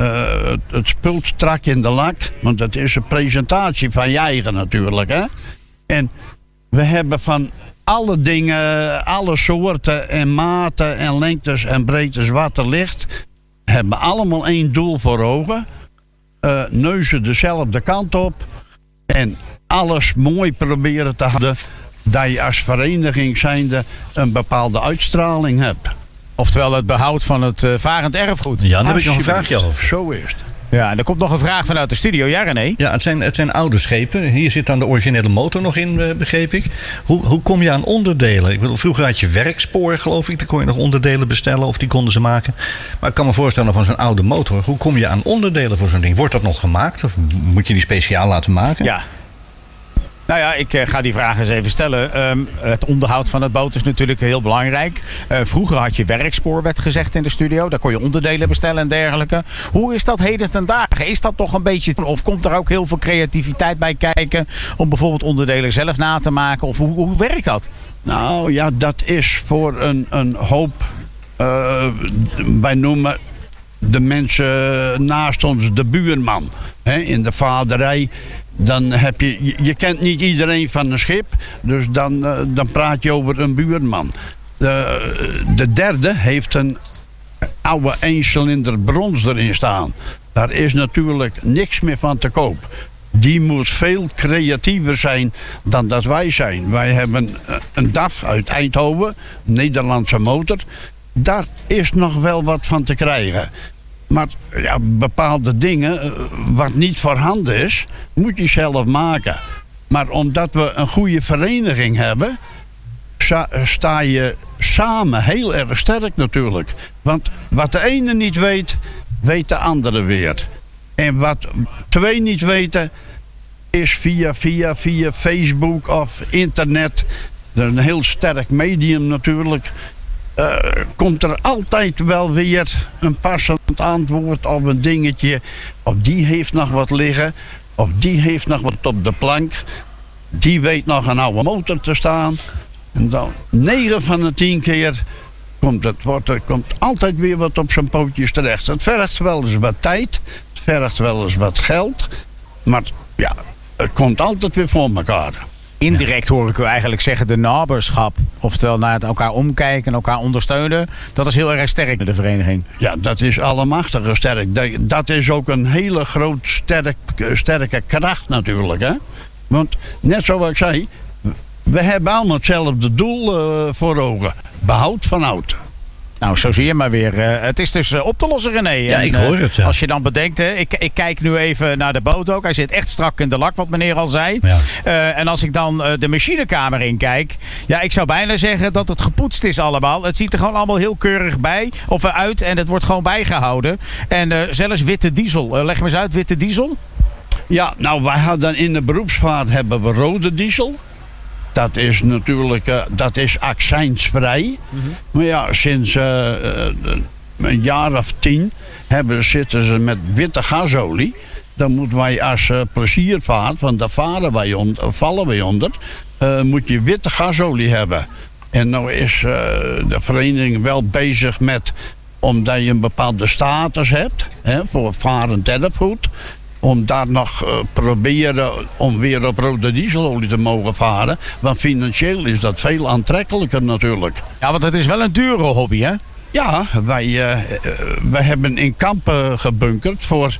Het spul strak in de lak. Want dat is een presentatie van je eigen natuurlijk. Hè? En we hebben van alle dingen, alle soorten en maten en lengtes en breedtes wat er ligt, hebben allemaal één doel voor ogen. Neuzen dezelfde kant op. En alles mooi proberen te houden, dat je als vereniging zijnde een bepaalde uitstraling hebt. Oftewel het behoud van het varend erfgoed. Ja, daar heb ik nog een vraagje over. Zo is het. Ja, en er komt nog een vraag vanuit de studio. Ja, René? Ja, het zijn oude schepen. Hier zit dan de originele motor nog in, begreep ik. Hoe kom je aan onderdelen? Ik bedoel, vroeger had je werkspoor, geloof ik. Daar kon je nog onderdelen bestellen of die konden ze maken. Maar ik kan me voorstellen van zo'n oude motor. Hoe kom je aan onderdelen voor zo'n ding? Wordt dat nog gemaakt? Of moet je die speciaal laten maken? Ja. Nou ja, ik ga die vraag eens even stellen. Het onderhoud van het boot is natuurlijk heel belangrijk. Vroeger had je werkspoor, werd gezegd in de studio. Daar kon je onderdelen bestellen en dergelijke. Hoe is dat heden ten dagen? Is dat toch een beetje, of komt er ook heel veel creativiteit bij kijken om bijvoorbeeld onderdelen zelf na te maken? Of hoe werkt dat? Nou ja, dat is voor een hoop, wij noemen de mensen naast ons de buurman. Hè, in de vaderij. Dan heb je kent niet iedereen van een schip, dus dan praat je over een buurman. De derde heeft een oude 1-cilinder brons erin staan. Daar is natuurlijk niks meer van te koop. Die moet veel creatiever zijn dan dat wij zijn. Wij hebben een DAF uit Eindhoven, Nederlandse motor. Daar is nog wel wat van te krijgen. Maar ja, bepaalde dingen, wat niet voorhanden is, moet je zelf maken. Maar omdat we een goede vereniging hebben, sta je samen heel erg sterk natuurlijk. Want wat de ene niet weet, weet de andere weer. En wat twee niet weten, is via Facebook of internet. Dat is een heel sterk medium natuurlijk. komt er altijd wel weer een passend antwoord of een dingetje. Of die heeft nog wat liggen. Of die heeft nog wat op de plank. Die weet nog een oude motor te staan. En dan 9 van de 10 keer komt altijd weer wat op zijn pootjes terecht. Het vergt wel eens wat tijd. Het vergt wel eens wat geld. Maar ja, het komt altijd weer voor elkaar. Indirect hoor ik u eigenlijk zeggen de naberschap. Oftewel naar het elkaar omkijken en elkaar ondersteunen. Dat is heel erg sterk in de vereniging. Ja, dat is allemachtig sterk. Dat is ook een hele sterke kracht natuurlijk. Hè? Want net zoals ik zei, we hebben allemaal hetzelfde doel voor ogen. Behoud van oud. Nou, zo zie je maar weer. Het is dus op te lossen, René. Ja, en, ik hoor het. Ja. Als je dan bedenkt, hè, ik kijk nu even naar de boot ook. Hij zit echt strak in de lak, wat meneer al zei. Ja. En als ik dan de machinekamer in kijk. Ja, ik zou bijna zeggen dat het gepoetst is allemaal. Het ziet er gewoon allemaal heel keurig uit. En het wordt gewoon bijgehouden. En zelfs witte diesel. Leg me eens uit, witte diesel? Ja, nou, wij hadden in de beroepsvaart hebben we rode diesel. Dat is natuurlijk accijnsvrij. Mm-hmm. Maar ja, sinds een jaar of 10 zitten ze met witte gasolie. Dan moeten wij als pleziervaart, want daar vallen wij onder, moet je witte gasolie hebben. En nou is de vereniging wel bezig met, omdat je een bepaalde status hebt, voor varend erfgoed, om daar nog proberen om weer op rode dieselolie te mogen varen. Want financieel is dat veel aantrekkelijker natuurlijk. Ja, want het is wel een dure hobby, hè? Ja, wij hebben in Kampen gebunkerd voor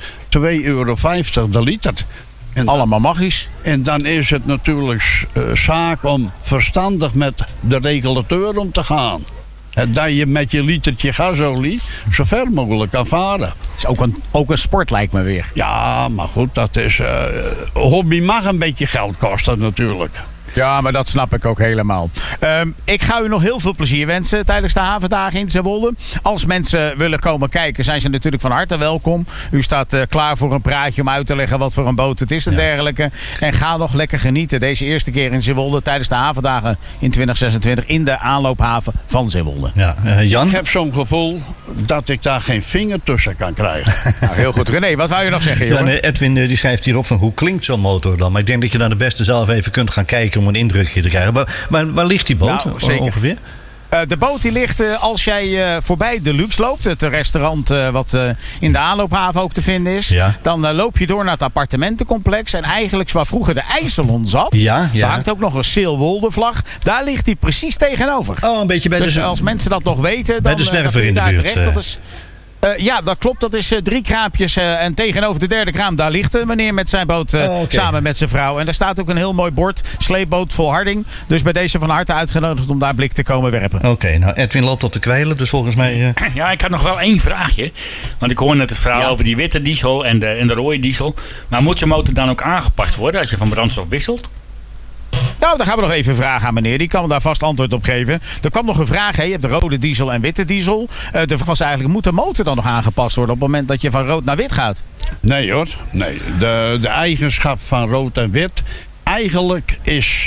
€2,50 de liter. En allemaal magisch. En dan is het natuurlijk zaak om verstandig met de regulateur om te gaan. Dat je met je litertje gasolie zo ver mogelijk kan varen. Dat is ook een sport, lijkt me weer. Ja, maar goed, dat is... hobby mag een beetje geld kosten natuurlijk. Ja, maar dat snap ik ook helemaal. Ik ga u nog heel veel plezier wensen tijdens de havendagen in Zeewolde. Als mensen willen komen kijken, zijn ze natuurlijk van harte welkom. U staat klaar voor een praatje om uit te leggen wat voor een boot het is en dergelijke. En ga nog lekker genieten deze eerste keer in Zeewolde tijdens de havendagen in 2026 in de aanloophaven van Zeewolde. Ja, Jan? Ik heb zo'n gevoel dat ik daar geen vinger tussen kan krijgen. Nou, heel goed. René, wat wou je nog zeggen, jongen? Ja, nee, Edwin die schrijft hierop van hoe klinkt zo'n motor dan? Maar ik denk dat je dan de beste zelf even kunt gaan kijken om een indrukje te krijgen. Waar ligt die boot ongeveer? De boot die ligt als jij voorbij de Lux loopt. Het restaurant wat in de aanloophaven ook te vinden is. Ja. Dan loop je door naar het appartementencomplex. En eigenlijk waar vroeger de IJsselon zat. Ja. Daar hangt ook nog een Zeewolde vlag. Daar ligt die precies tegenover. Oh, een beetje bij dus als mensen dat nog weten. Bij de zwerver in de buurt. Terecht. Dat is, ja, dat klopt. Dat is 3 kraampjes. En tegenover de derde kraam, daar ligt de meneer met zijn boot samen met zijn vrouw. En daar staat ook een heel mooi bord. Sleepboot Volharding. Dus bij deze van harte uitgenodigd om daar blik te komen werpen. Oké, nou Edwin loopt tot te kwijlen. Dus volgens mij... Ja, ik had nog wel 1 vraagje. Want ik hoor net het verhaal over die witte diesel en de rode diesel. Maar moet je motor dan ook aangepast worden als je van brandstof wisselt? Nou, dan gaan we nog even vragen aan meneer. Die kan me daar vast antwoord op geven. Er kwam nog een vraag. Hè? Je hebt de rode diesel en witte diesel. De vraag was eigenlijk, moet de motor dan nog aangepast worden op het moment dat je van rood naar wit gaat? Nee hoor. Nee. De eigenschap van rood en wit. Eigenlijk is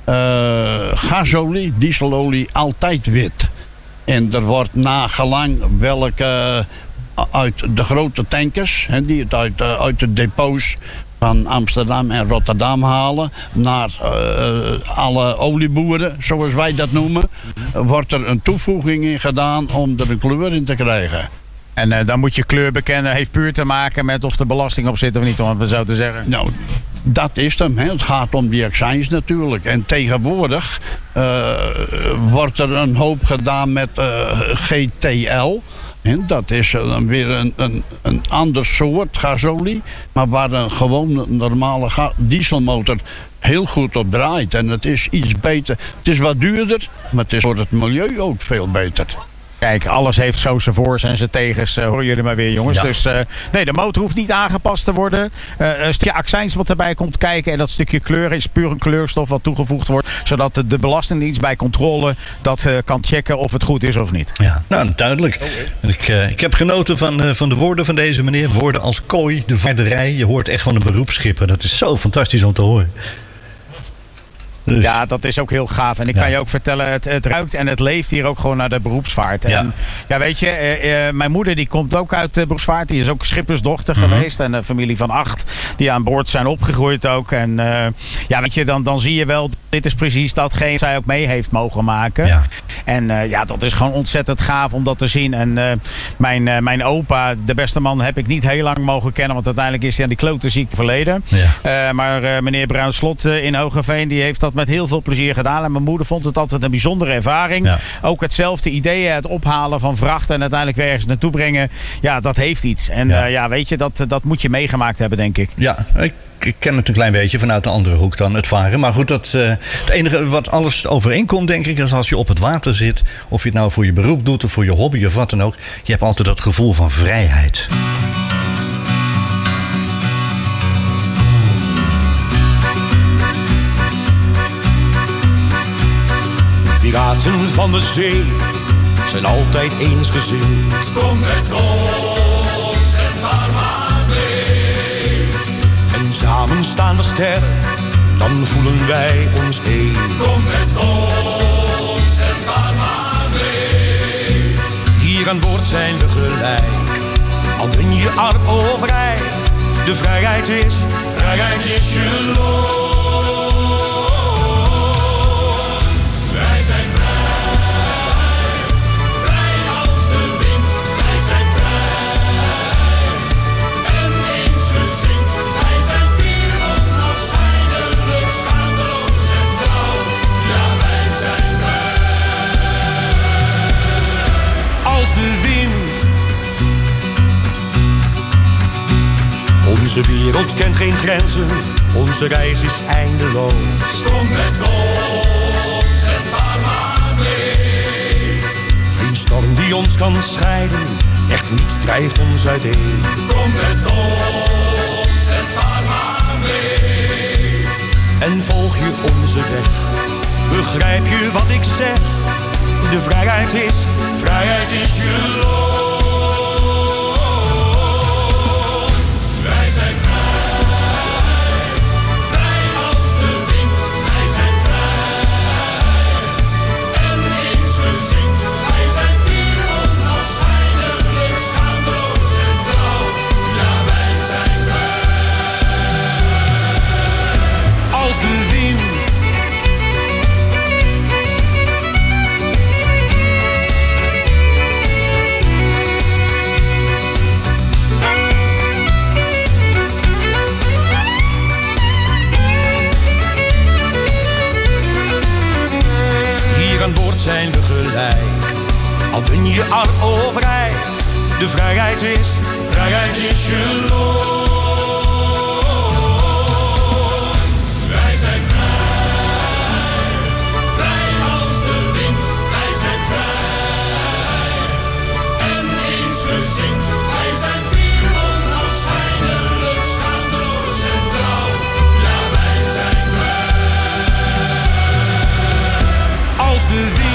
gasolie, dieselolie altijd wit. En er wordt nagelang welke uit de grote tankers, die het uit de depots van Amsterdam en Rotterdam halen naar alle olieboeren, zoals wij dat noemen, wordt er een toevoeging in gedaan om er een kleur in te krijgen. En dan moet je kleur bekennen, heeft puur te maken met of er belasting op zit of niet, om het zo te zeggen. Nou, dat is hem. Het gaat om die accijns natuurlijk. En tegenwoordig wordt er een hoop gedaan met GTL. En dat is dan weer een ander soort gasolie. Maar waar een gewoon normale dieselmotor heel goed op draait. En het is iets beter. Het is wat duurder, maar het is voor het milieu ook veel beter. Kijk, alles heeft zo zijn voor's en zijn tegens, horen jullie maar weer, jongens. Ja. Dus nee, de motor hoeft niet aangepast te worden. Een stukje accijns wat erbij komt kijken. En dat stukje kleur is puur een kleurstof wat toegevoegd wordt. Zodat de Belastingdienst bij controle dat kan checken of het goed is of niet. Ja, nou, duidelijk. Ik heb genoten van de woorden van deze meneer. Woorden als kooi, de vaarderij. Je hoort echt van een beroepsschipper. Dat is zo fantastisch om te horen. Dus. Ja, dat is ook heel gaaf. En ik kan je ook vertellen, het ruikt en het leeft hier ook gewoon naar de beroepsvaart. Ja. En ja, weet je, mijn moeder die komt ook uit de beroepsvaart. Die is ook schippersdochter geweest. En een familie van 8 die aan boord zijn opgegroeid ook. En ja, weet je, dan zie je wel, dit is precies datgene zij ook mee heeft mogen maken. Ja. En ja, dat is gewoon ontzettend gaaf om dat te zien. En mijn opa, de beste man, heb ik niet heel lang mogen kennen. Want uiteindelijk is hij aan die klote ziekte verleden. Ja. Maar meneer Bruinslot in Hogeveen, die heeft dat met heel veel plezier gedaan. En mijn moeder vond het altijd een bijzondere ervaring. Ja. Ook hetzelfde idee, het ophalen van vracht en uiteindelijk weer ergens naartoe brengen. Ja, dat heeft iets. En ja, weet je, dat moet je meegemaakt hebben, denk ik. Ja, ik ken het een klein beetje vanuit de andere hoek dan, het varen. Maar goed, het enige wat alles overeenkomt, denk ik, is als je op het water zit. Of je het nou voor je beroep doet of voor je hobby of wat dan ook. Je hebt altijd dat gevoel van vrijheid. Piraten van de zee zijn altijd eensgezind. Kom met ons en vaar maar mee. En samen staan we sterk, dan voelen wij ons één. Kom met ons en vaar maar mee. Hier aan boord zijn we gelijk, al ben je arm of rijk. De vrijheid is je loon. Onze wereld kent geen grenzen, onze reis is eindeloos. Kom met ons en vaar maar mee. Geen storm die ons kan scheiden, echt niets drijft ons uiteen. Kom met ons en vaar maar mee. En volg je onze weg, begrijp je wat ik zeg? De vrijheid is je loon. Zijn we gelijk, al ben je arm of rijk. De vrijheid is je loon. Wij zijn vrij, vrij als de wind. Wij zijn vrij en eensgezind. Wij zijn vier onafscheidelijk, schaamteloos en trouw. Ja, wij zijn vrij als de wind.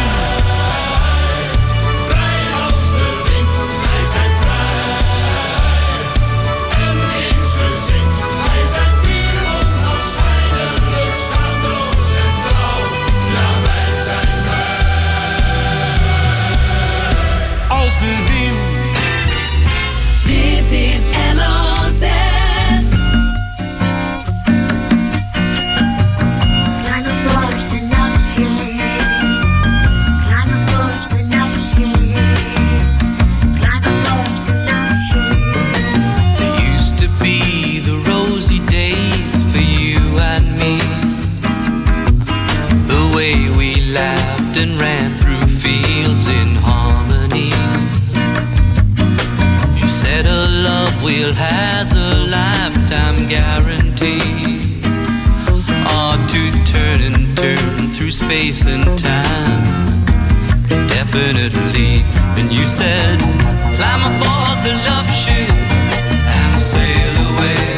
Has a lifetime guarantee, or to turn and turn through space and time indefinitely. And you said, climb aboard the love ship and sail away.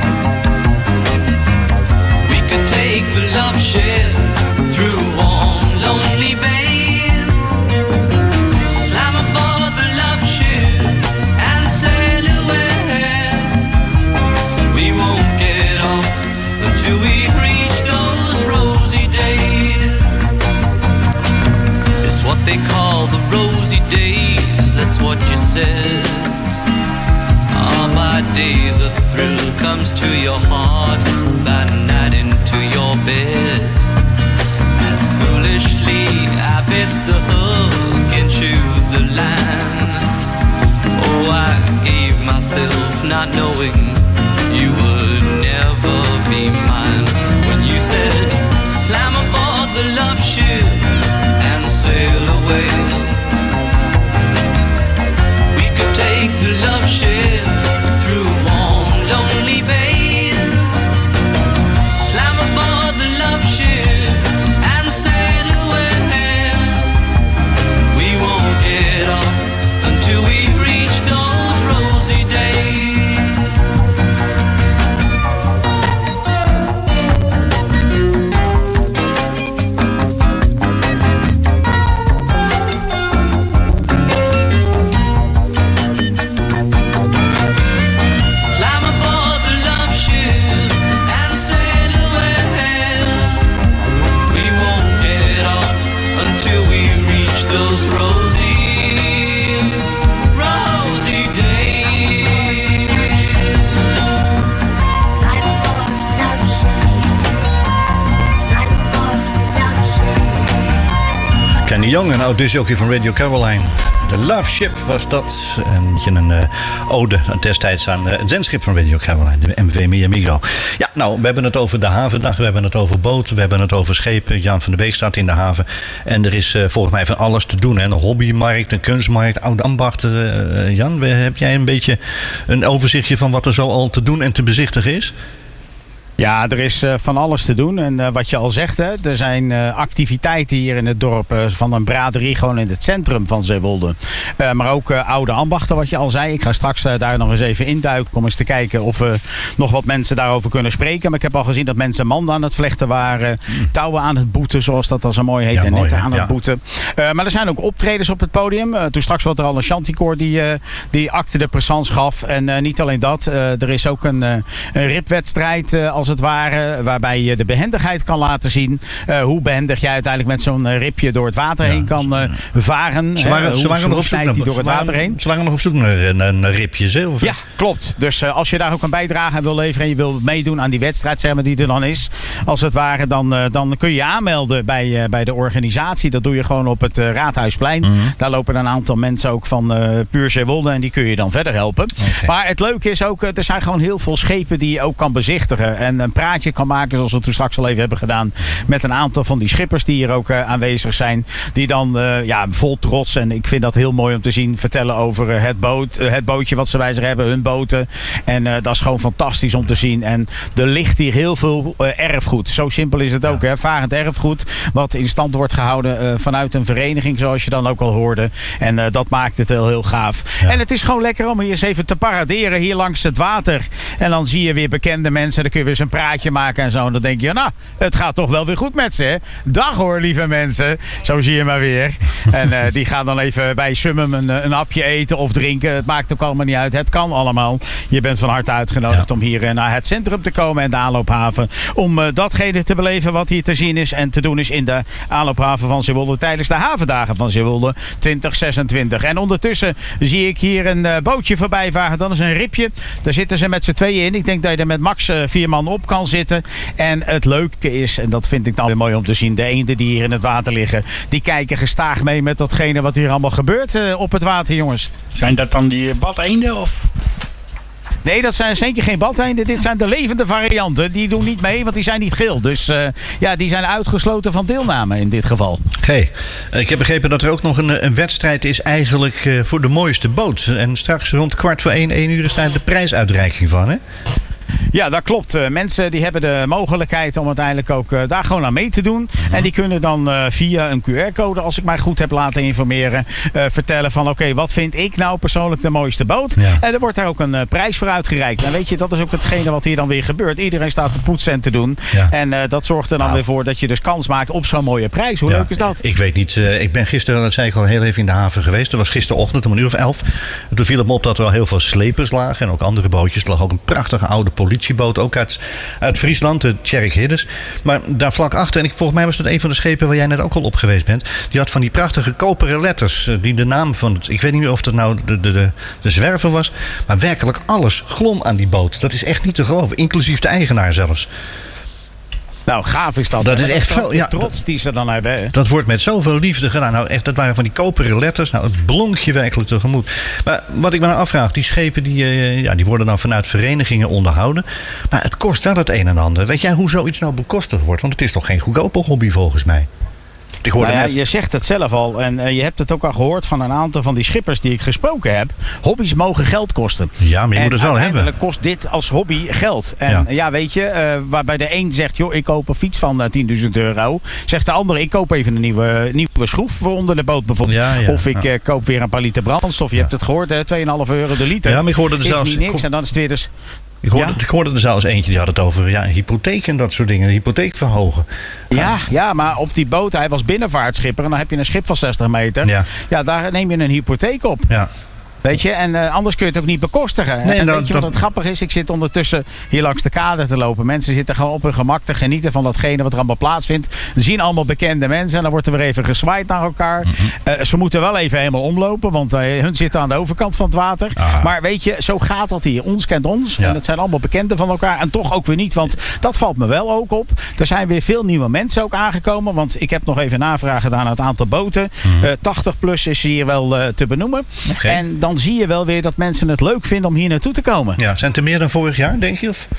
We could take the love ship through warm, lonely bays. Climb aboard the love ship and sail away. We won't get off until we reach those rosy days. into your heart, but not into your bed. And foolishly I bit the hook and chewed the line. Oh, I gave myself not knowing you would never be mine. When you said, climb aboard the love ship and sail away. We could take the love ship through warm, lonely bays. Climb aboard the love ship and sail away. We won't get off until we reach those rosy days. Climb aboard the love ship and sail away. We won't get off until we reach those rosy days. Kenny Young, een oud-disjockey van Radio Caroline. The Love Ship was dat. En een ode destijds aan het zendschip van Radio Caroline, de MV Miamigo. Ja, nou, we hebben het over de havendag, we hebben het over boten, we hebben het over schepen. Jan van der Beek staat in de haven. En er is volgens mij van alles te doen. Hè? Een hobbymarkt, een kunstmarkt, oude ambachten. Jan, heb jij een beetje een overzichtje van wat er zo al te doen en te bezichtigen is? Ja, er is van alles te doen. En wat je al zegt, hè, er zijn activiteiten hier in het dorp. Van een braderie gewoon in het centrum van Zeewolde. Maar ook oude ambachten, wat je al zei. Ik ga straks daar nog eens even induiken om eens te kijken of we nog wat mensen daarover kunnen spreken. Maar ik heb al gezien dat mensen manden aan het vlechten waren. Touwen aan het boeten, zoals dat al zo mooi heet. Ja, en mooi, netten aan het boeten. Maar er zijn ook optredens op het podium. Toen straks was er al een chanticoor die acte de présence gaf. En niet alleen dat. Er is ook een ripwedstrijd als het ware, waarbij je de behendigheid kan laten zien. Hoe behendig jij uiteindelijk met zo'n ripje door het water heen kan varen. Ze waren nog op zoek naar door het water heen. Ze waren nog op zoek naar ripjes, hè? Of? Ja, klopt. Dus als je daar ook een bijdrage aan wil leveren en je wil meedoen aan die wedstrijd, zeg maar, die er dan is, als het ware, dan kun je je aanmelden bij de organisatie. Dat doe je gewoon op het Raadhuisplein. Mm-hmm. Daar lopen een aantal mensen ook van Puur Zeewolde en die kun je dan verder helpen. Okay. Maar het leuke is ook, er zijn gewoon heel veel schepen die je ook kan bezichtigen. En een praatje kan maken, zoals we toen straks al even hebben gedaan, met een aantal van die schippers die hier ook aanwezig zijn. Die dan vol trots, en ik vind dat heel mooi om te zien, vertellen over het bootje wat ze bij zich hebben, hun boten. En dat is gewoon fantastisch om te zien. En er ligt hier heel veel erfgoed. Zo simpel is het ook. Hè? Varend erfgoed, wat in stand wordt gehouden vanuit een vereniging, zoals je dan ook al hoorde. En dat maakt het heel gaaf. Ja. En het is gewoon lekker om hier eens even te paraderen hier langs het water. En dan zie je weer bekende mensen. Dan kun je weer eens een praatje maken en zo. En dan denk je, nou, het gaat toch wel weer goed met ze. Hè? Dag hoor, lieve mensen. Zo zie je maar weer. En die gaan dan even bij Summum een hapje eten of drinken. Het maakt ook allemaal niet uit. Het kan allemaal. Je bent van harte uitgenodigd om hier naar het centrum te komen en de aanloophaven. Om datgene te beleven wat hier te zien is en te doen is in de aanloophaven van Zeewolde tijdens de havendagen van Zeewolde 2026. En ondertussen zie ik hier een bootje voorbij varen. Dat is een ripje. Daar zitten ze met z'n tweeën in. Ik denk dat je er met max 4 man op kan zitten. En het leuke is, en dat vind ik dan weer mooi om te zien, de eenden die hier in het water liggen, die kijken gestaag mee met datgene wat hier allemaal gebeurt op het water, jongens. Zijn dat dan die badeenden of? Nee, dat zijn zeker geen badeenden. Dit zijn de levende varianten. Die doen niet mee, want die zijn niet geel. Dus die zijn uitgesloten van deelname in dit geval. Oké. Ik heb begrepen dat er ook nog een wedstrijd is eigenlijk voor de mooiste boot. En straks rond 1:15 is daar de prijsuitreiking van, hè? Ja, dat klopt. Mensen die hebben de mogelijkheid om uiteindelijk ook daar gewoon aan mee te doen. En die kunnen dan via een QR-code, als ik mij goed heb laten informeren, vertellen van oké, wat vind ik nou persoonlijk de mooiste boot? Ja. En er wordt daar ook een prijs voor uitgereikt. En weet je, dat is ook hetgene wat hier dan weer gebeurt. Iedereen staat te poetsen en te doen. Ja. En dat zorgt er dan weer voor dat je dus kans maakt op zo'n mooie prijs. Hoe leuk is dat? Ik weet niet. Ik ben gisteren, dat zei ik al, heel even in de haven geweest. Dat was gisterochtend om 11:00. En toen viel het me op dat er al heel veel slepers lagen en ook andere bootjes. Er lag ook een prachtige oude politieboot, ook uit Friesland, de Tjerk Hiddes. Maar daar vlak achter, en volgens mij was dat een van de schepen waar jij net ook al op geweest bent. Die had van die prachtige koperen letters, die de naam van het, ik weet niet meer of dat nou de zwerver was, maar werkelijk alles glom aan die boot. Dat is echt niet te geloven, inclusief de eigenaar zelfs. Nou, gaaf is dat. Dat is echt veel. Ja, trots die ze dan hebben. Hè? Dat wordt met zoveel liefde gedaan. Nou, echt, dat waren van die koperen letters. Nou, het blonk je werkelijk tegemoet. Maar wat ik me nou afvraag, die schepen die worden dan vanuit verenigingen onderhouden. Maar het kost wel het een en ander. Weet jij hoe zoiets nou bekostigd wordt? Want het is toch geen goedkope hobby volgens mij? Je zegt het zelf al en je hebt het ook al gehoord van een aantal van die schippers die ik gesproken heb. Hobby's mogen geld kosten. Ja, maar je moet het wel hebben. Uiteindelijk kost dit als hobby geld. En ja weet je, waarbij de een zegt, joh, ik koop een fiets van €10.000. Zegt de ander, ik koop even een nieuwe schroef voor onder de boot bijvoorbeeld. Of ik koop weer een paar liter brandstof. Je hebt het gehoord, hè, €2,5 de liter. Ja, maar ik hoorde er zelfs is niet niks en dan is het weer dus... Ik hoorde er zelfs eentje die had het over hypotheek en dat soort dingen. Hypotheek verhogen. Ja, maar op die boot, hij was binnenvaartschipper en dan heb je een schip van 60 meter. Ja, daar neem je een hypotheek op. Ja. Weet je, en anders kun je het ook niet bekostigen. Nee, en weet je wat het grappig is? Ik zit ondertussen hier langs de kade te lopen. Mensen zitten gewoon op hun gemak te genieten van datgene wat er allemaal plaatsvindt. We zien allemaal bekende mensen en dan wordt er weer even gezwaaid naar elkaar. Ze moeten wel even helemaal omlopen, want hun zitten aan de overkant van het water. Maar weet je, zo gaat dat hier. Ons kent ons. Ja. En het zijn allemaal bekenden van elkaar. En toch ook weer niet, want dat valt me wel ook op. Er zijn weer veel nieuwe mensen ook aangekomen. Want ik heb nog even navraag gedaan naar het aantal boten. 80 plus is hier wel te benoemen. Okay. En dan zie je wel weer dat mensen het leuk vinden om hier naartoe te komen. Ja, zijn het er meer dan vorig jaar, denk je? Of?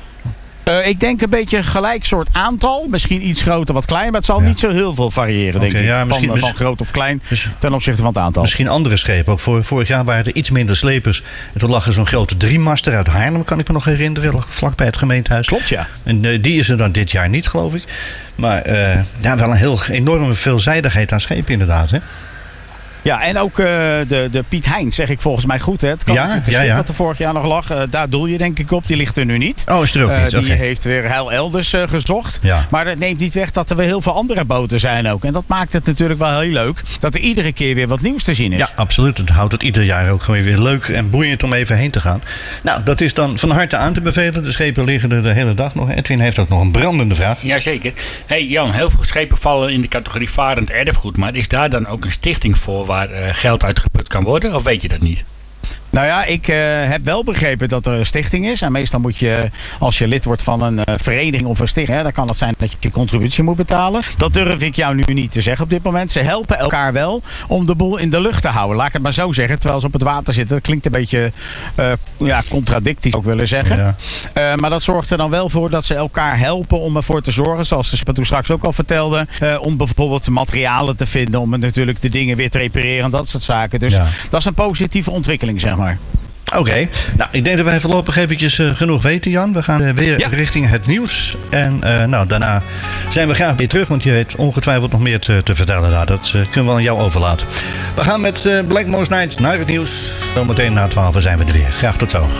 Ik denk een beetje een gelijk soort aantal. Misschien iets groter, wat kleiner. Maar het zal niet zo heel veel variëren, denk ik. Ja, van groot of klein ten opzichte van het aantal. Misschien andere schepen. Ook vorig jaar waren er iets minder slepers. En toen lag er zo'n grote 3-master uit Haarlem, kan ik me nog herinneren. Vlakbij het gemeentehuis. Klopt, ja. En die is er dan dit jaar niet, geloof ik. Maar wel een heel enorme veelzijdigheid aan schepen inderdaad, hè? Ja, en ook de Piet Hein, zeg ik volgens mij goed. Hè? Het kan dat er vorig jaar nog lag. Daar doel je denk ik op. Die ligt er nu niet. Oh, is er ook niet? Die heeft weer heil elders gezocht. Ja. Maar dat neemt niet weg dat er weer heel veel andere boten zijn ook. En dat maakt het natuurlijk wel heel leuk. Dat er iedere keer weer wat nieuws te zien is. Ja, absoluut. Het houdt het ieder jaar ook gewoon weer leuk en boeiend om even heen te gaan. Nou, dat is dan van harte aan te bevelen. De schepen liggen er de hele dag nog. Edwin heeft ook nog een brandende vraag. Jazeker. Hey Jan, heel veel schepen vallen in de categorie varend erfgoed. Maar is daar dan ook een stichting voor waar geld uitgeput kan worden? Of weet je dat niet? Nou ja, ik heb wel begrepen dat er een stichting is. En meestal moet je, als je lid wordt van een vereniging of een stichting, dan kan het zijn dat je contributie moet betalen. Dat durf ik jou nu niet te zeggen op dit moment. Ze helpen elkaar wel om de boel in de lucht te houden. Laat ik het maar zo zeggen. Terwijl ze op het water zitten. Dat klinkt een beetje contradictisch, ook willen zeggen. Ja. Maar dat zorgt er dan wel voor dat ze elkaar helpen om ervoor te zorgen, zoals de toen straks ook al vertelde, om bijvoorbeeld materialen te vinden, om natuurlijk de dingen weer te repareren en dat soort zaken. Dus dat is een positieve ontwikkeling, zeg maar. Oké, nou ik denk dat wij voorlopig eventjes genoeg weten, Jan. We gaan weer richting het nieuws. En daarna zijn we graag weer terug, want je weet ongetwijfeld nog meer te vertellen daar. Dat kunnen we aan jou overlaten. We gaan met Black Moss Night naar het nieuws. Zometeen na 12 zijn we er weer. Graag tot zo.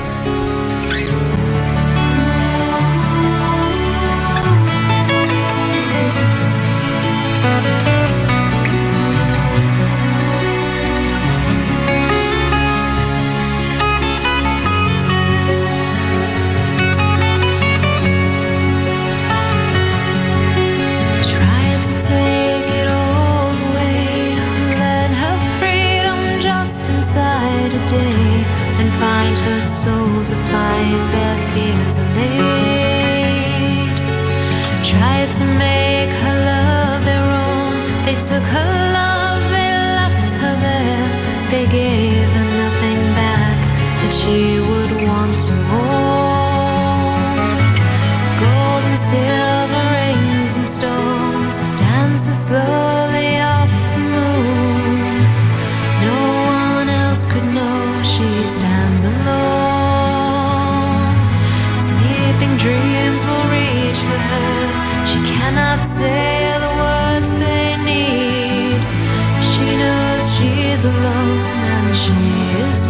Took her love, they left her there. They gave her nothing back that she would want to own. Gold and silver rings and stones dancing slowly off the moon. No one else could know she stands alone. Sleeping dreams will reach her. She cannot say the words they need. She knows she's alone and she is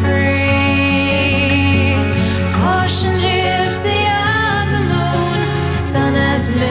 free. Caution, gypsy of the moon, the sun has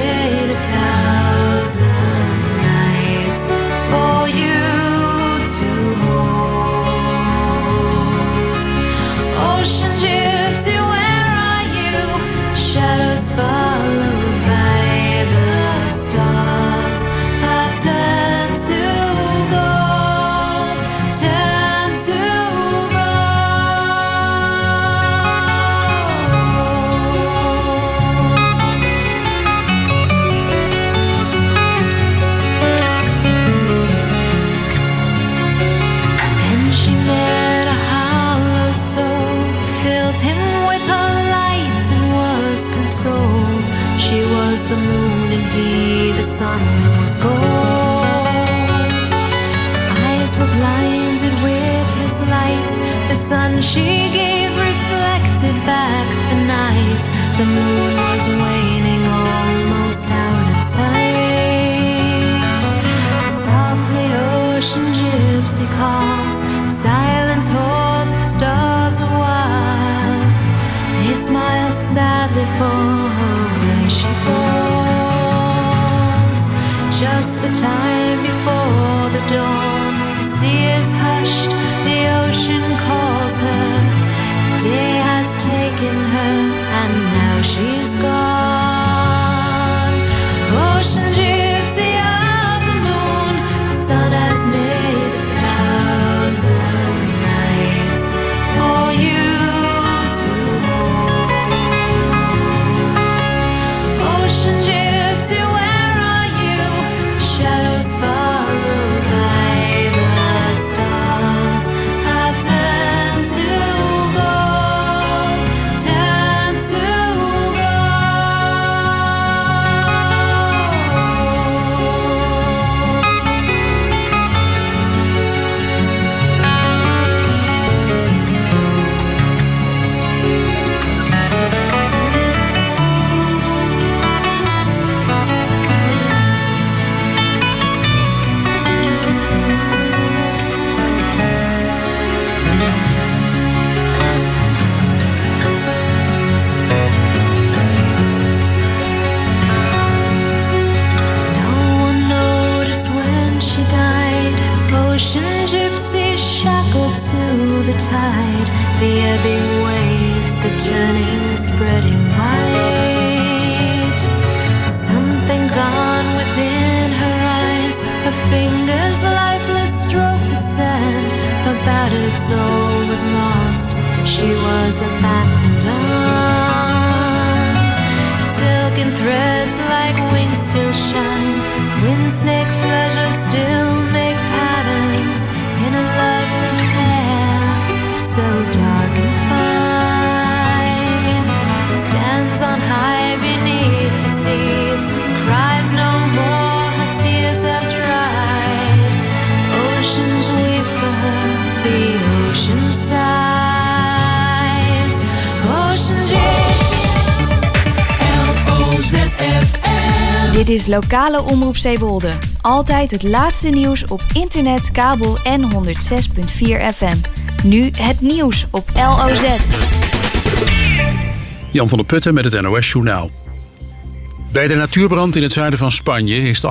was the moon and he, the sun, was gold. Eyes were blinded with his light. The sun she gave reflected back the night. The moon was waning, almost out of sight. Softly ocean gypsy calls, silent holds the stars a while. They smile sadly for her when she falls. Just the time before the dawn, the sea is hushed, the ocean calls her. Day has taken her and now she's gone. Ocean gypsy of the moon, the sun has made 1,000 nights for you to hold. Ocean gypsy, where are you? Shadows followed by the stars have turned to gold, turned to the tide, the ebbing waves, the turning, spreading white. Something gone within her eyes, her fingers lifeless stroke the sand. Her battered soul was lost, she was abandoned. Silken threads like wings still shine, wind snake pleasures still make patterns in a lovely hair, so dark and fine. Stands on high beneath the seas, cries no more, her tears have dried. Oceans weep for her, the ocean sighs. Ocean LOZFM. Dit is lokale omroep Zeewolde. Altijd het laatste nieuws op internet, kabel en 106.4 FM. Nu het nieuws op LOZ. Jan van der Putten met het NOS Journaal. Bij de natuurbrand in het zuiden van Spanje is de